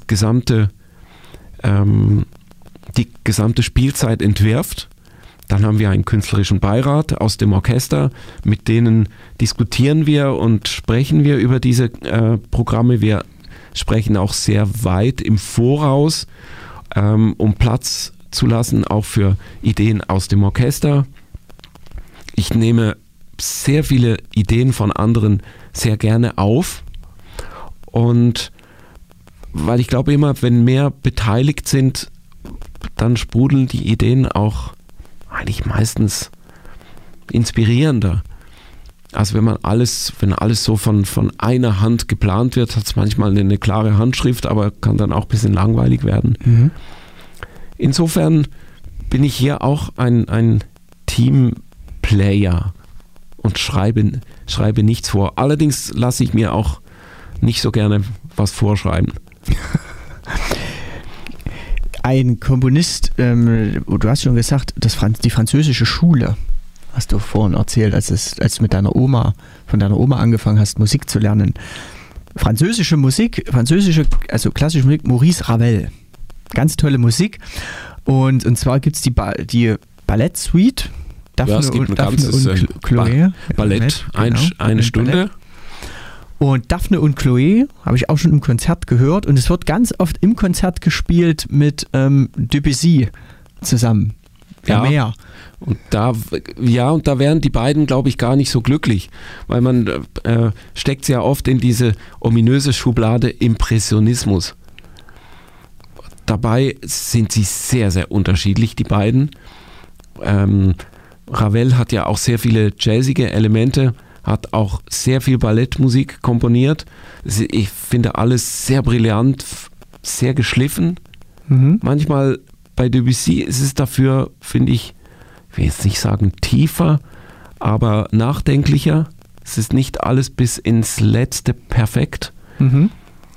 gesamte Spielzeit entwirft. Dann haben wir einen künstlerischen Beirat aus dem Orchester, mit denen diskutieren wir und sprechen wir über diese Programme. Wir sprechen auch sehr weit im Voraus, um Platz zu lassen, auch für Ideen aus dem Orchester. Ich nehme sehr viele Ideen von anderen sehr gerne auf und weil ich glaube immer, wenn mehr beteiligt sind, dann sprudeln die Ideen auch eigentlich meistens inspirierender. Also wenn alles so von einer Hand geplant wird, hat es manchmal eine klare Handschrift, aber kann dann auch ein bisschen langweilig werden. Mhm. Insofern bin ich hier auch ein Teamplayer und schreibe nichts vor. Allerdings lasse ich mir auch nicht so gerne was vorschreiben. Ein Komponist, du hast schon gesagt, die französische Schule, hast du vorhin erzählt, als du mit deiner Oma angefangen hast, Musik zu lernen. Französische, also klassische Musik, Maurice Ravel. Ganz tolle Musik. Und zwar gibt es die Ballettsuite. Es gibt ein ganzes Chloé. Ballett, eine Stunde. Ballett. Und Daphne und Chloé habe ich auch schon im Konzert gehört. Und es wird ganz oft im Konzert gespielt mit Debussy zusammen. Ja. Und da wären die beiden, glaube ich, gar nicht so glücklich, weil man steckt ja oft in diese ominöse Schublade Impressionismus. Dabei sind sie sehr, sehr unterschiedlich, die beiden. Ravel hat ja auch sehr viele jazzige Elemente, hat auch sehr viel Ballettmusik komponiert. Ich finde alles sehr brillant, sehr geschliffen. Mhm. Manchmal bei Debussy ist es dafür, finde ich will jetzt nicht sagen tiefer, aber nachdenklicher. Es ist nicht alles bis ins Letzte perfekt. Mhm.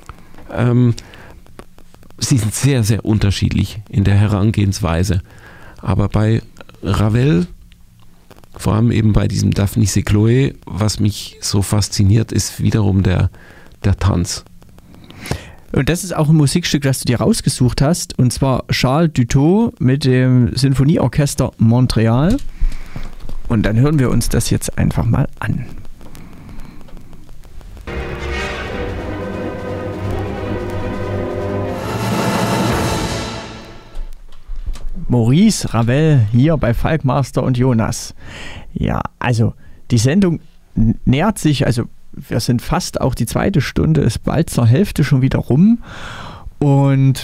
Sie sind sehr, sehr unterschiedlich in der Herangehensweise. Aber bei Ravel, vor allem eben bei diesem Daphne et Chloé, was mich so fasziniert, ist wiederum der Tanz. Und das ist auch ein Musikstück, das du dir rausgesucht hast, und zwar Charles Duteau mit dem Sinfonieorchester Montreal. Und dann hören wir uns das jetzt einfach mal an. Maurice Ravel hier bei Falkmaster und Jonas. Ja, also die Sendung nähert sich, also wir sind fast auch die zweite Stunde, ist bald zur Hälfte schon wieder rum, und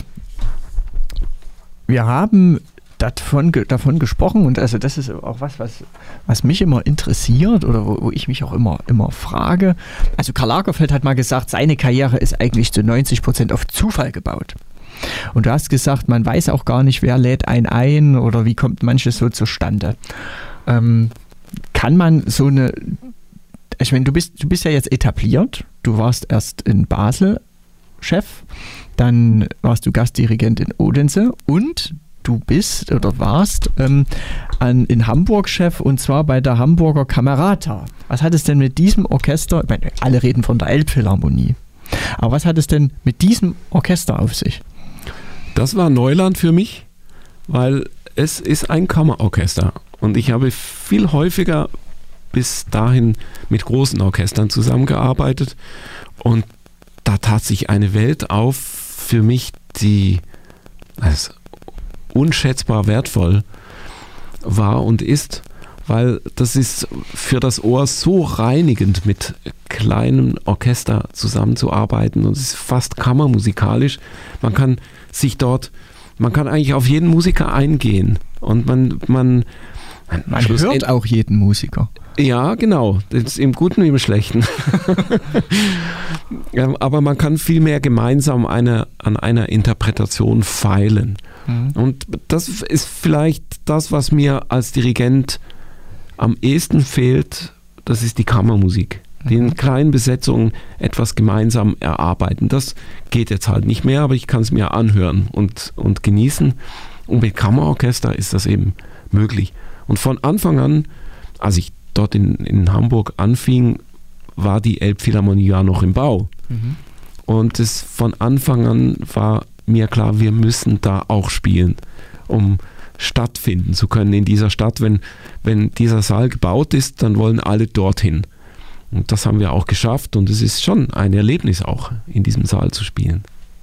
wir haben davon gesprochen, und also das ist auch was mich immer interessiert oder wo ich mich auch immer frage. Also Karl Lagerfeld hat mal gesagt, seine Karriere ist eigentlich zu 90% auf Zufall gebaut. Und du hast gesagt, man weiß auch gar nicht, wer lädt einen ein oder wie kommt manches so zustande. Kann man so eine, ich meine, du bist ja jetzt etabliert, du warst erst in Basel Chef, dann warst du Gastdirigent in Odense und du bist oder warst in Hamburg Chef, und zwar bei der Hamburger Camerata. Was hat es denn mit diesem Orchester, ich meine, alle reden von der Elbphilharmonie, aber was hat es denn mit diesem Orchester auf sich? Das war Neuland für mich, weil es ist ein Kammerorchester und ich habe viel häufiger bis dahin mit großen Orchestern zusammengearbeitet, und da tat sich eine Welt auf für mich, die unschätzbar wertvoll war und ist, weil das ist für das Ohr so reinigend, mit kleinem Orchester zusammenzuarbeiten, und es ist fast kammermusikalisch. Man kann eigentlich auf jeden Musiker eingehen, und man hört auch jeden Musiker. Ja, genau. Das ist im Guten wie im Schlechten. Aber man kann viel mehr gemeinsam an einer Interpretation feilen. Mhm. Und das ist vielleicht das, was mir als Dirigent am ehesten fehlt. Das ist die Kammermusik. Die in kleinen Besetzungen etwas gemeinsam erarbeiten. Das geht jetzt halt nicht mehr, aber ich kann es mir anhören und genießen. Und mit Kammerorchester ist das eben möglich. Und von Anfang an, als ich dort in Hamburg anfing, war die Elbphilharmonie ja noch im Bau. Mhm. Und von Anfang an war mir klar, wir müssen da auch spielen, um stattfinden zu können in dieser Stadt. Wenn dieser Saal gebaut ist, dann wollen alle dorthin. Und das haben wir auch geschafft, und es ist schon ein Erlebnis auch, in diesem Saal zu spielen.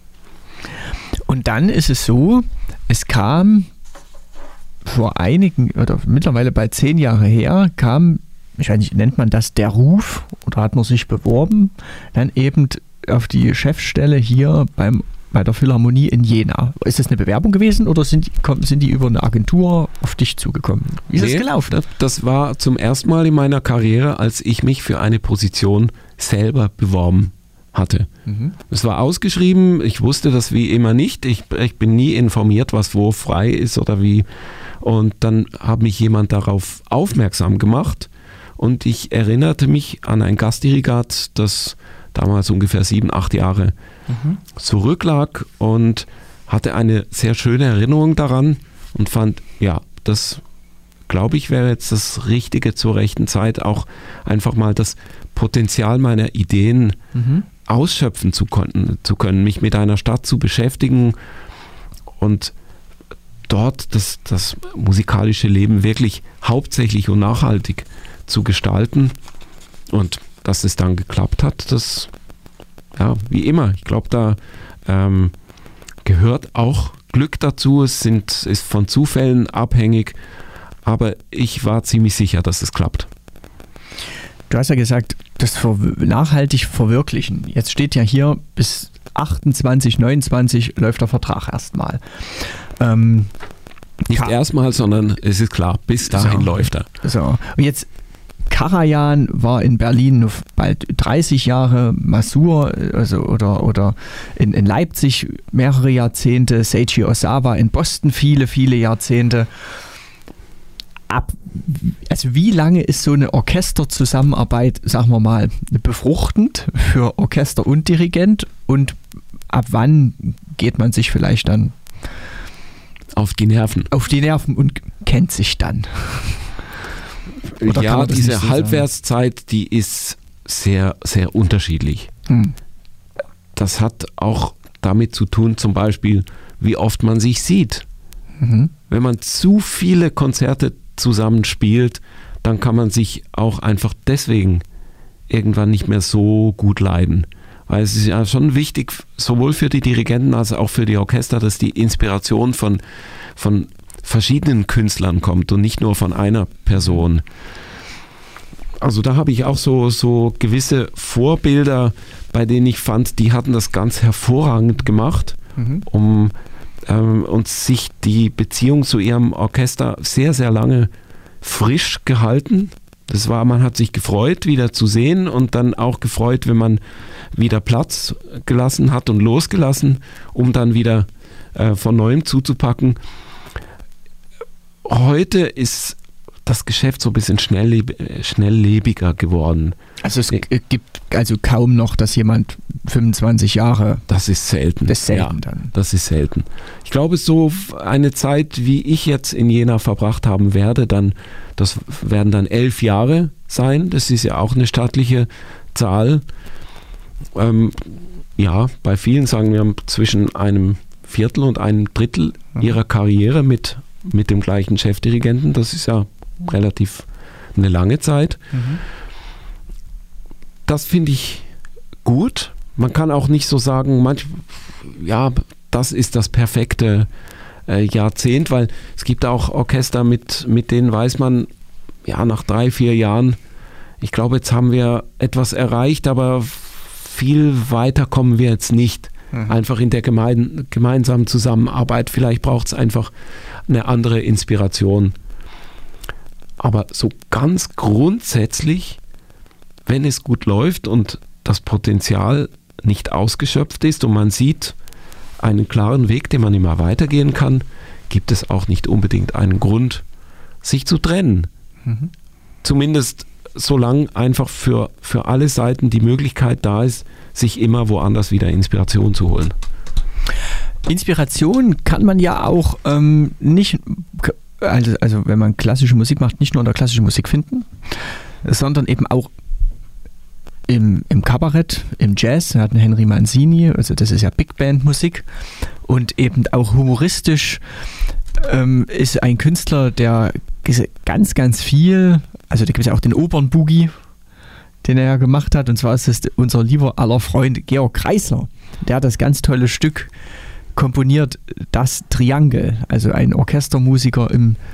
Und dann ist es so, es kam vor einigen, oder mittlerweile bei 10 Jahre her, ich weiß nicht, nennt man das der Ruf, oder hat man sich beworben, dann eben auf die Chefstelle hier bei der Philharmonie in Jena. Ist das eine Bewerbung gewesen, oder sind die über eine Agentur auf dich zugekommen? Wie ist das gelaufen? Das war zum ersten Mal in meiner Karriere, als ich mich für eine Position selber beworben hatte. Mhm. Es war ausgeschrieben, ich wusste das wie immer nicht. Ich bin nie informiert, was wo frei ist oder wie. Und dann hat mich jemand darauf aufmerksam gemacht, und ich erinnerte mich an ein Gastdirigat, das damals ungefähr 7-8 Jahre zurücklag, und hatte eine sehr schöne Erinnerung daran und fand, ja, das glaube ich wäre jetzt das Richtige zur rechten Zeit, auch einfach mal das Potenzial meiner Ideen ausschöpfen zu können, mich mit einer Stadt zu beschäftigen und dort das musikalische Leben wirklich hauptsächlich und nachhaltig zu gestalten. Und dass es dann geklappt hat, das, ja, wie immer, ich glaube, da gehört auch Glück dazu. Es ist von Zufällen abhängig, aber ich war ziemlich sicher, dass es klappt. Du hast ja gesagt, das nachhaltig verwirklichen. Jetzt steht ja hier, bis 28, 29 läuft der Vertrag erstmal. Nicht erstmal, sondern es ist klar, bis dahin läuft er. So. Und jetzt Karajan war in Berlin bald 30 Jahre, Masur oder in Leipzig mehrere Jahrzehnte, Seiji Osawa in Boston viele, viele Jahrzehnte. Also wie lange ist so eine Orchesterzusammenarbeit, sagen wir mal, befruchtend für Orchester und Dirigent, und ab wann geht man sich vielleicht dann auf die Nerven? Auf die Nerven und kennt sich dann. Ja, diese so Halbwertszeit, die ist sehr, sehr unterschiedlich. Das hat auch damit zu tun, zum Beispiel, wie oft man sich sieht. Wenn man zu viele Konzerte zusammen spielt, dann kann man sich auch einfach deswegen irgendwann nicht mehr so gut leiden. Weil es ist ja schon wichtig, sowohl für die Dirigenten als auch für die Orchester, dass die Inspiration von verschiedenen Künstlern kommt und nicht nur von einer Person. Also da habe ich auch so gewisse Vorbilder, bei denen ich fand, die hatten das ganz hervorragend gemacht, und sich die Beziehung zu ihrem Orchester sehr, sehr lange frisch gehalten. Man hat sich gefreut, wieder zu sehen, und dann auch gefreut, wenn man wieder Platz gelassen hat und losgelassen, um dann wieder von Neuem zuzupacken. Heute ist das Geschäft so ein bisschen schnelllebiger geworden. Also es gibt also kaum noch, dass jemand 25 Jahre... Das ist selten. Das ist selten dann. Das ist selten. Ich glaube, so eine Zeit, wie ich jetzt in Jena verbracht haben werde, das werden dann 11 Jahre sein. Das ist ja auch eine stattliche Zahl. Bei vielen sagen wir zwischen einem Viertel und einem Drittel ihrer Karriere mit dem gleichen Chefdirigenten. Das ist ja relativ eine lange Zeit. Das finde ich gut. Man kann auch nicht so sagen, das ist das perfekte Jahrzehnt, weil es gibt auch Orchester, mit denen weiß man, nach 3-4 Jahren, ich glaube, jetzt haben wir etwas erreicht, aber viel weiter kommen wir jetzt nicht. Einfach in der gemeinsamen Zusammenarbeit. Vielleicht braucht es einfach eine andere Inspiration. Aber so ganz grundsätzlich, wenn es gut läuft und das Potenzial nicht ausgeschöpft ist und man sieht einen klaren Weg, den man immer weitergehen kann, gibt es auch nicht unbedingt einen Grund, sich zu trennen. Zumindest solange einfach für alle Seiten die Möglichkeit da ist, sich immer woanders wieder Inspiration zu holen. Inspiration kann man ja auch nicht, also wenn man klassische Musik macht, nicht nur in der klassischen Musik finden, sondern eben auch im Kabarett, im Jazz. Wir hatten Henry Mancini, also das ist ja Big Band Musik, und eben auch humoristisch ist ein Künstler, der ganz, ganz viel, also da gibt es ja auch den Opernboogie, den er ja gemacht hat, und zwar ist es unser lieber aller Freund Georg Kreisler. Der hat das ganz tolle Stück komponiert, das Triangel, also ein Orchestermusiker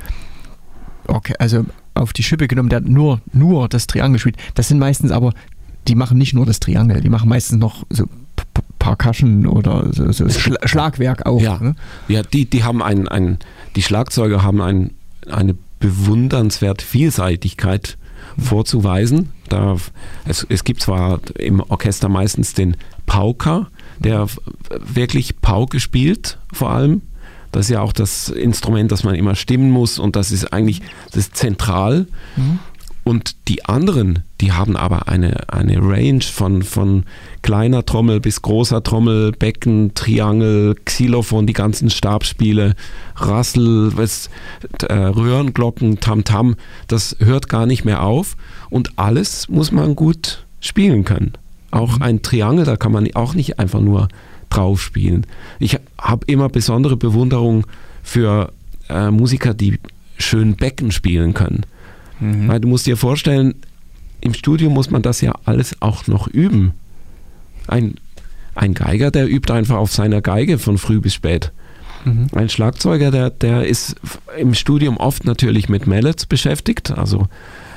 also auf die Schippe genommen, der nur das Triangel spielt. Das sind meistens aber, die machen nicht nur das Triangel, die machen meistens noch so Percussion oder so Schlagwerk auch. Ja, ne? Ja, die haben die Schlagzeuger haben eine bewundernswerte Vielseitigkeit vorzuweisen. Es gibt zwar im Orchester meistens den Pauker, der wirklich Pauke spielt, vor allem. Das ist ja auch das Instrument, das man immer stimmen muss, und das ist eigentlich zentral. Und die anderen, die haben aber eine Range von kleiner Trommel bis großer Trommel, Becken, Triangel, Xylophon, die ganzen Stabspiele, Rassel, Röhrenglocken, Tamtam, das hört gar nicht mehr auf, und alles muss man gut spielen können. Auch ein Triangel, da kann man auch nicht einfach nur drauf spielen. Ich habe immer besondere Bewunderung für Musiker, die schön Becken spielen können. Weil du musst dir vorstellen, im Studio muss man das ja alles auch noch üben. Ein Geiger, der übt einfach auf seiner Geige von früh bis spät. Ein Schlagzeuger, der ist im Studium oft natürlich mit Mallets beschäftigt, also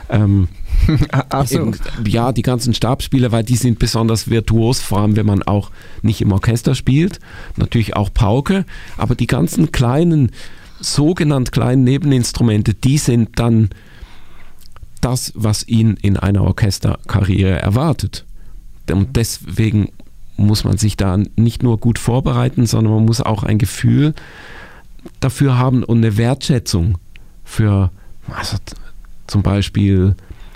die ganzen Stabspiele, weil die sind besonders virtuos, vor allem wenn man auch nicht im Orchester spielt, natürlich auch Pauke, aber die ganzen sogenannt kleinen Nebeninstrumente, die sind dann das, was ihn in einer Orchesterkarriere erwartet. Und deswegen muss man sich da nicht nur gut vorbereiten, sondern man muss auch ein Gefühl dafür haben und eine Wertschätzung für zum Beispiel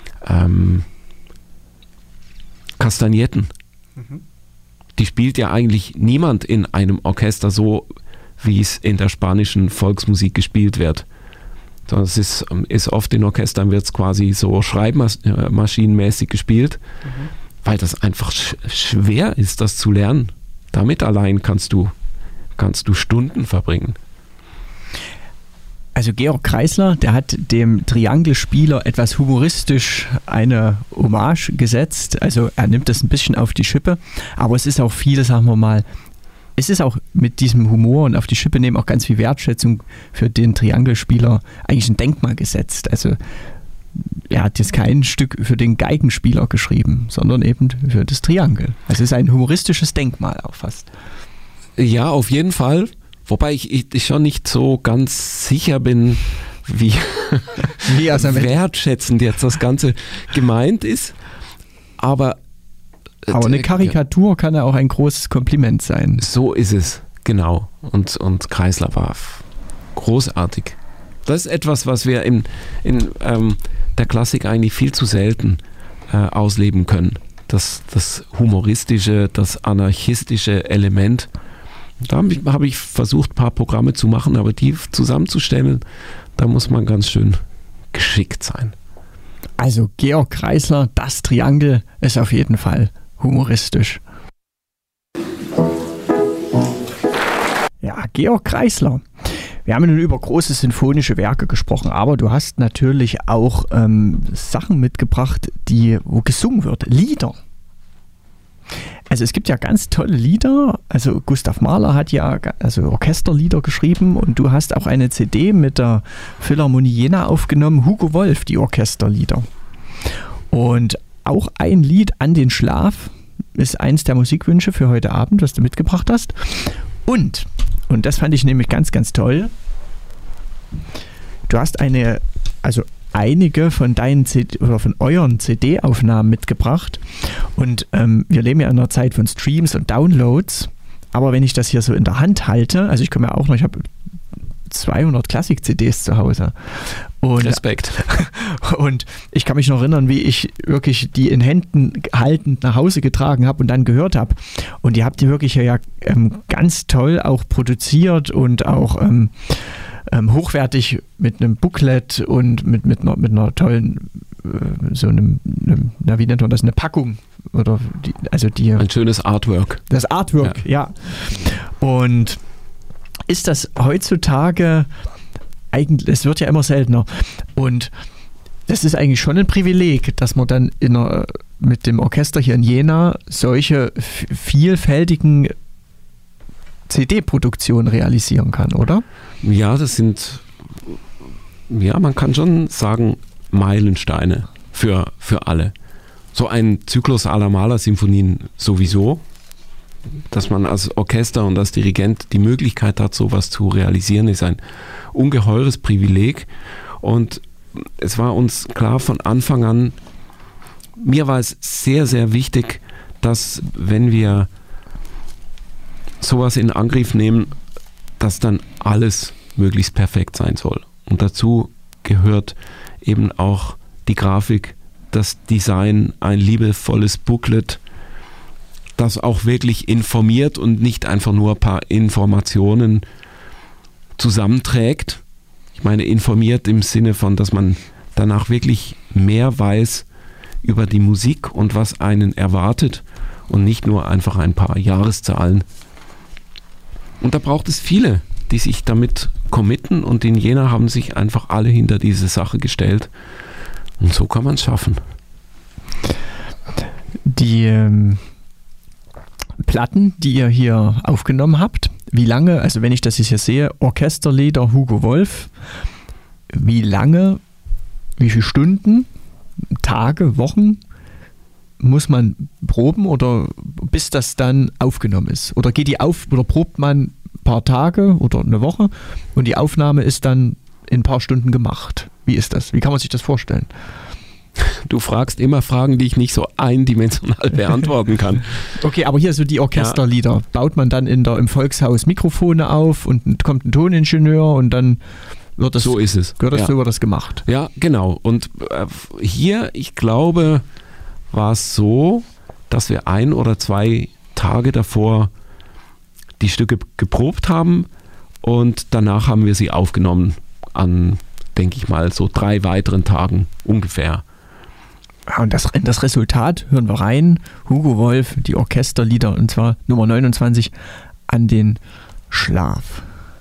Kastagnetten. Die spielt ja eigentlich niemand in einem Orchester so, wie es in der spanischen Volksmusik gespielt wird. Sondern es ist oft in Orchestern wird es quasi so schreibmaschinenmäßig gespielt, weil das einfach schwer ist, das zu lernen. damit allein kannst du Stunden verbringen. Also Georg Kreisler, der hat dem Triangelspieler etwas humoristisch eine Hommage gesetzt. Also er nimmt das ein bisschen auf die Schippe, aber es ist auch viel, sagen wir mal, es ist auch mit diesem Humor und auf die Schippe nehmen auch ganz viel Wertschätzung für den Triangelspieler eigentlich ein Denkmal gesetzt. Also er hat jetzt kein Stück für den Geigenspieler geschrieben, sondern eben für das Triangel. Also es ist ein humoristisches Denkmal auch fast. Ja, auf jeden Fall. Wobei ich schon nicht so ganz sicher bin, wie wertschätzend jetzt das Ganze gemeint ist. Aber eine Karikatur kann ja auch ein großes Kompliment sein. So ist es, genau. Und Kreisler war großartig. Das ist etwas, was wir in der Klassik eigentlich viel zu selten ausleben können. Das humoristische, das anarchistische Element. Da habe ich versucht, ein paar Programme zu machen, aber die zusammenzustellen, da muss man ganz schön geschickt sein. Also Georg Kreisler, das Triangel ist auf jeden Fall humoristisch. Ja, Georg Kreisler. Wir haben nun über große sinfonische Werke gesprochen, aber du hast natürlich auch Sachen mitgebracht, wo gesungen wird, Lieder. Also es gibt ja ganz tolle Lieder, also Gustav Mahler hat ja Orchesterlieder geschrieben und du hast auch eine CD mit der Philharmonie Jena aufgenommen, Hugo Wolf, die Orchesterlieder. Und auch ein Lied, An den Schlaf, ist eins der Musikwünsche für heute Abend, was du mitgebracht hast. Und das fand ich nämlich ganz, ganz toll, du hast einige von deinen von euren CD-Aufnahmen mitgebracht und wir leben ja in einer Zeit von Streams und Downloads, aber wenn ich das hier so in der Hand halte, also ich komme ja auch noch, ich habe 200 Klassik-CDs zu Hause. Und, Respekt. Und ich kann mich noch erinnern, wie ich wirklich die in Händen haltend nach Hause getragen habe und dann gehört habe. Und ihr habt die wirklich ja ganz toll auch produziert und auch hochwertig mit einem Booklet und mit einer tollen, wie nennt man das, eine Packung. Oder ein schönes Artwork. Das Artwork, ja. Und ist das heutzutage eigentlich, es wird ja immer seltener und das ist eigentlich schon ein Privileg, dass man dann mit dem Orchester hier in Jena solche vielfältigen CD-Produktionen realisieren kann, oder? Ja, man kann schon sagen, Meilensteine für alle. So ein Zyklus à la Mahler-Symphonien sowieso, dass man als Orchester und als Dirigent die Möglichkeit hat, sowas zu realisieren, ist ein ungeheures Privileg. Und es war uns klar von Anfang an, mir war es sehr, sehr wichtig, dass wenn wir sowas in Angriff nehmen, dass dann alles möglichst perfekt sein soll. Und dazu gehört eben auch die Grafik, das Design, ein liebevolles Booklet, das auch wirklich informiert und nicht einfach nur ein paar Informationen zusammenträgt. Ich meine informiert im Sinne von, dass man danach wirklich mehr weiß über die Musik und was einen erwartet und nicht nur einfach ein paar Jahreszahlen. Und da braucht es viele, die sich damit committen und in Jena haben sich einfach alle hinter diese Sache gestellt. Und so kann man es schaffen. Die Platten, die ihr hier aufgenommen habt, wie lange, also wenn ich das hier sehe, Orchesterlieder Hugo Wolf, wie lange, wie viele Stunden, Tage, Wochen muss man proben oder bis das dann aufgenommen ist? Oder probt man ein paar Tage oder eine Woche und die Aufnahme ist dann in ein paar Stunden gemacht? Wie ist das? Wie kann man sich das vorstellen? Du fragst immer Fragen, die ich nicht so eindimensional beantworten kann. Okay, aber hier so die Orchesterlieder. Ja. Baut man dann im Volkshaus Mikrofone auf und kommt ein Toningenieur und dann wird das, so ist es. So wird das gemacht. Ja, genau. Und hier, ich glaube, war es so, dass wir 1 oder 2 Tage davor die Stücke geprobt haben und danach haben wir sie aufgenommen an, denke ich mal, so 3 weiteren Tagen ungefähr. Ja, und in das Resultat hören wir rein. Hugo Wolf, die Orchesterlieder, und zwar Nummer 29, An den Schlaf.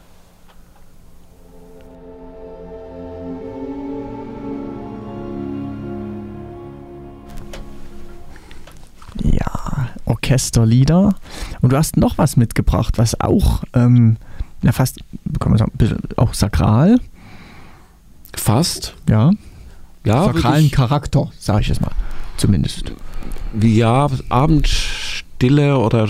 Ja, Orchesterlieder. Und du hast noch was mitgebracht, was auch fast, kann man sagen, ein bisschen auch sakral. Fast. Ja. Ja, sakralen Charakter, sage ich es mal, zumindest. Ja, Abendstille oder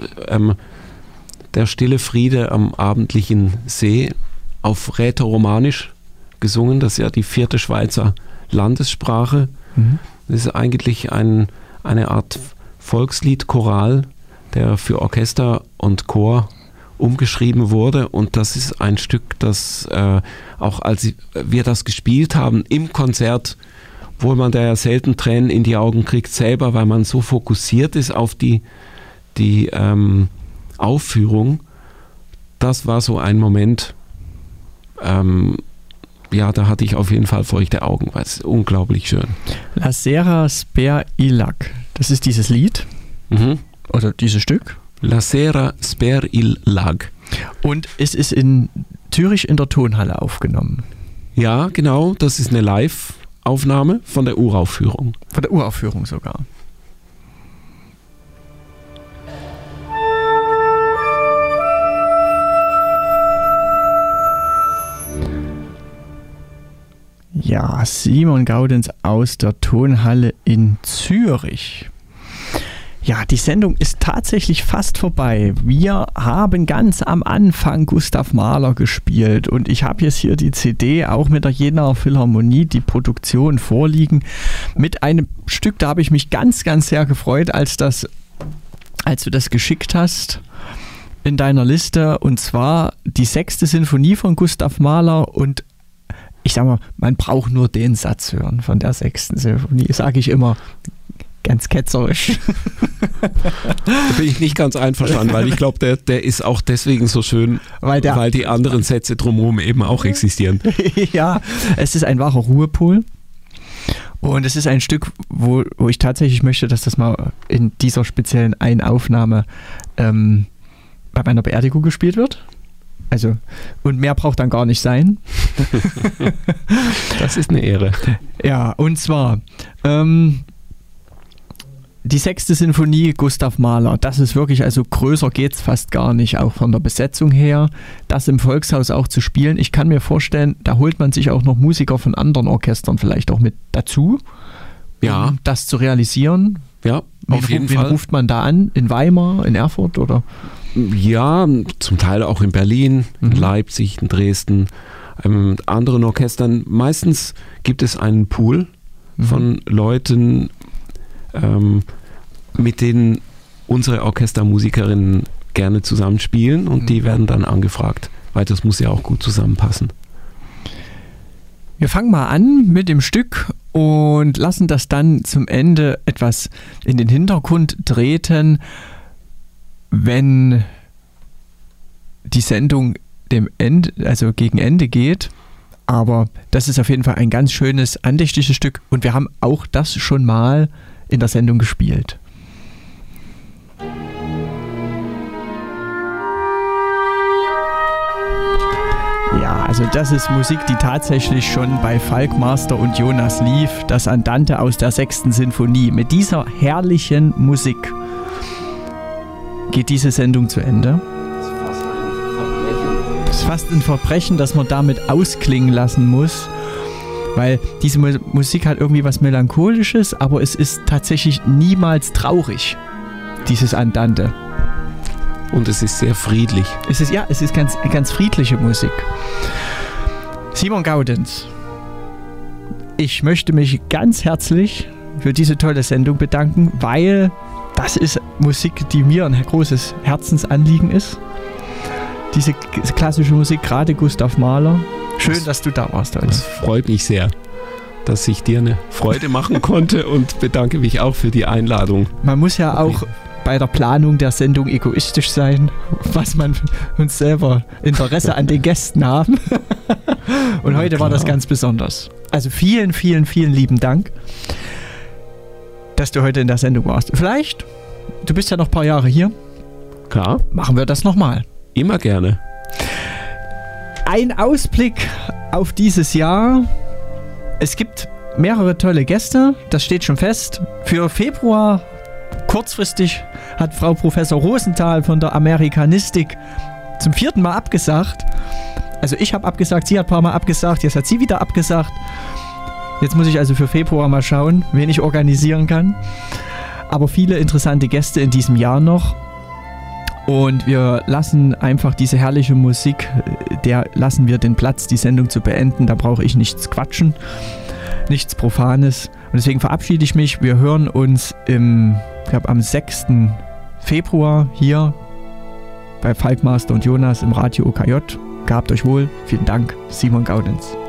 der stille Friede am abendlichen See auf Rätoromanisch gesungen. Das ist ja die 4. Schweizer Landessprache. Mhm. Das ist eigentlich eine Art Volkslied-Choral, der für Orchester und Chor umgeschrieben wurde, und das ist ein Stück, das auch als wir das gespielt haben im Konzert, obwohl man da ja selten Tränen in die Augen kriegt selber, weil man so fokussiert ist auf die Aufführung, das war so ein Moment, ja, da hatte ich auf jeden Fall feuchte Augen, weil es unglaublich schön. La Sera Sper Illac, das ist dieses Lied, oder dieses Stück. La Sera Sper Illac. Und es ist in Zürich in der Tonhalle aufgenommen. Ja, genau, das ist eine Live-Aufnahme von der Uraufführung. Von der Uraufführung sogar. Ja, Simon Gaudenz aus der Tonhalle in Zürich. Ja, die Sendung ist tatsächlich fast vorbei. Wir haben ganz am Anfang Gustav Mahler gespielt und ich habe jetzt hier die CD auch mit der Jenaer Philharmonie, die Produktion vorliegen, mit einem Stück, da habe ich mich ganz, ganz sehr gefreut, als du das geschickt hast in deiner Liste, und zwar die 6. Sinfonie von Gustav Mahler. Und ich sag mal, man braucht nur den Satz hören von der 6. Sinfonie, sage ich immer. Ganz ketzerisch. Da bin ich nicht ganz einverstanden, weil ich glaube, der ist auch deswegen so schön, weil die anderen Sätze drumherum eben auch existieren. Ja, es ist ein wahrer Ruhepol. Und es ist ein Stück, wo ich tatsächlich möchte, dass das mal in dieser speziellen Einaufnahme bei meiner Beerdigung gespielt wird. Also, und mehr braucht dann gar nicht sein. Das ist eine Ehre. Ja, und zwar die 6. Sinfonie Gustav Mahler, das ist wirklich, also größer geht's fast gar nicht, auch von der Besetzung her, das im Volkshaus auch zu spielen. Ich kann mir vorstellen, da holt man sich auch noch Musiker von anderen Orchestern vielleicht auch mit dazu, um das zu realisieren. Ja, auf jeden Fall. Wen ruft man da an? In Weimar, in Erfurt oder? Ja, zum Teil auch in Berlin, in Leipzig, in Dresden, anderen Orchestern. Meistens gibt es einen Pool von Leuten, mit denen unsere Orchestermusikerinnen gerne zusammenspielen, und die werden dann angefragt, weil das muss ja auch gut zusammenpassen. Wir fangen mal an mit dem Stück und lassen das dann zum Ende etwas in den Hintergrund treten, wenn die Sendung dem Ende, also gegen Ende geht. Aber das ist auf jeden Fall ein ganz schönes, andächtiges Stück, und wir haben auch das schon mal in der Sendung gespielt. Ja, also das ist Musik, die tatsächlich schon bei Falk Master und Jonas lief, das Andante aus der 6. Sinfonie. Mit dieser herrlichen Musik geht diese Sendung zu Ende. Es ist fast ein Verbrechen, dass man damit ausklingen lassen muss. Weil diese Musik hat irgendwie was Melancholisches, aber es ist tatsächlich niemals traurig, dieses Andante. Und es ist sehr friedlich. Es ist ganz, ganz friedliche Musik. Simon Gaudenz, ich möchte mich ganz herzlich für diese tolle Sendung bedanken, weil das ist Musik, die mir ein großes Herzensanliegen ist. Diese klassische Musik, gerade Gustav Mahler. Schön, dass du da warst heute. Das freut mich sehr, dass ich dir eine Freude machen konnte, und bedanke mich auch für die Einladung. Man muss ja auch bei der Planung der Sendung egoistisch sein, was man uns selber Interesse an den Gästen haben. Und heute war das ganz besonders. Also vielen, vielen, vielen lieben Dank. dass du heute in der Sendung warst. Vielleicht, du bist ja noch ein paar Jahre hier. Klar. Machen wir das nochmal. Immer gerne. Ein Ausblick auf dieses Jahr. Es gibt mehrere tolle Gäste, das steht schon fest. Für Februar, kurzfristig, hat Frau Professor Rosenthal von der Amerikanistik zum 4. Mal abgesagt. Also ich habe abgesagt, sie hat ein paar Mal abgesagt, jetzt hat sie wieder abgesagt. Jetzt muss ich also für Februar mal schauen, wen ich organisieren kann. Aber viele interessante Gäste in diesem Jahr noch. Und wir lassen einfach diese herrliche Musik, der lassen wir den Platz, die Sendung zu beenden. Da brauche ich nichts quatschen, nichts Profanes. Und deswegen verabschiede ich mich. Wir hören uns am 6. Februar hier bei Falkmaster und Jonas im Radio OKJ. Gehabt euch wohl. Vielen Dank, Simon Gaudenz.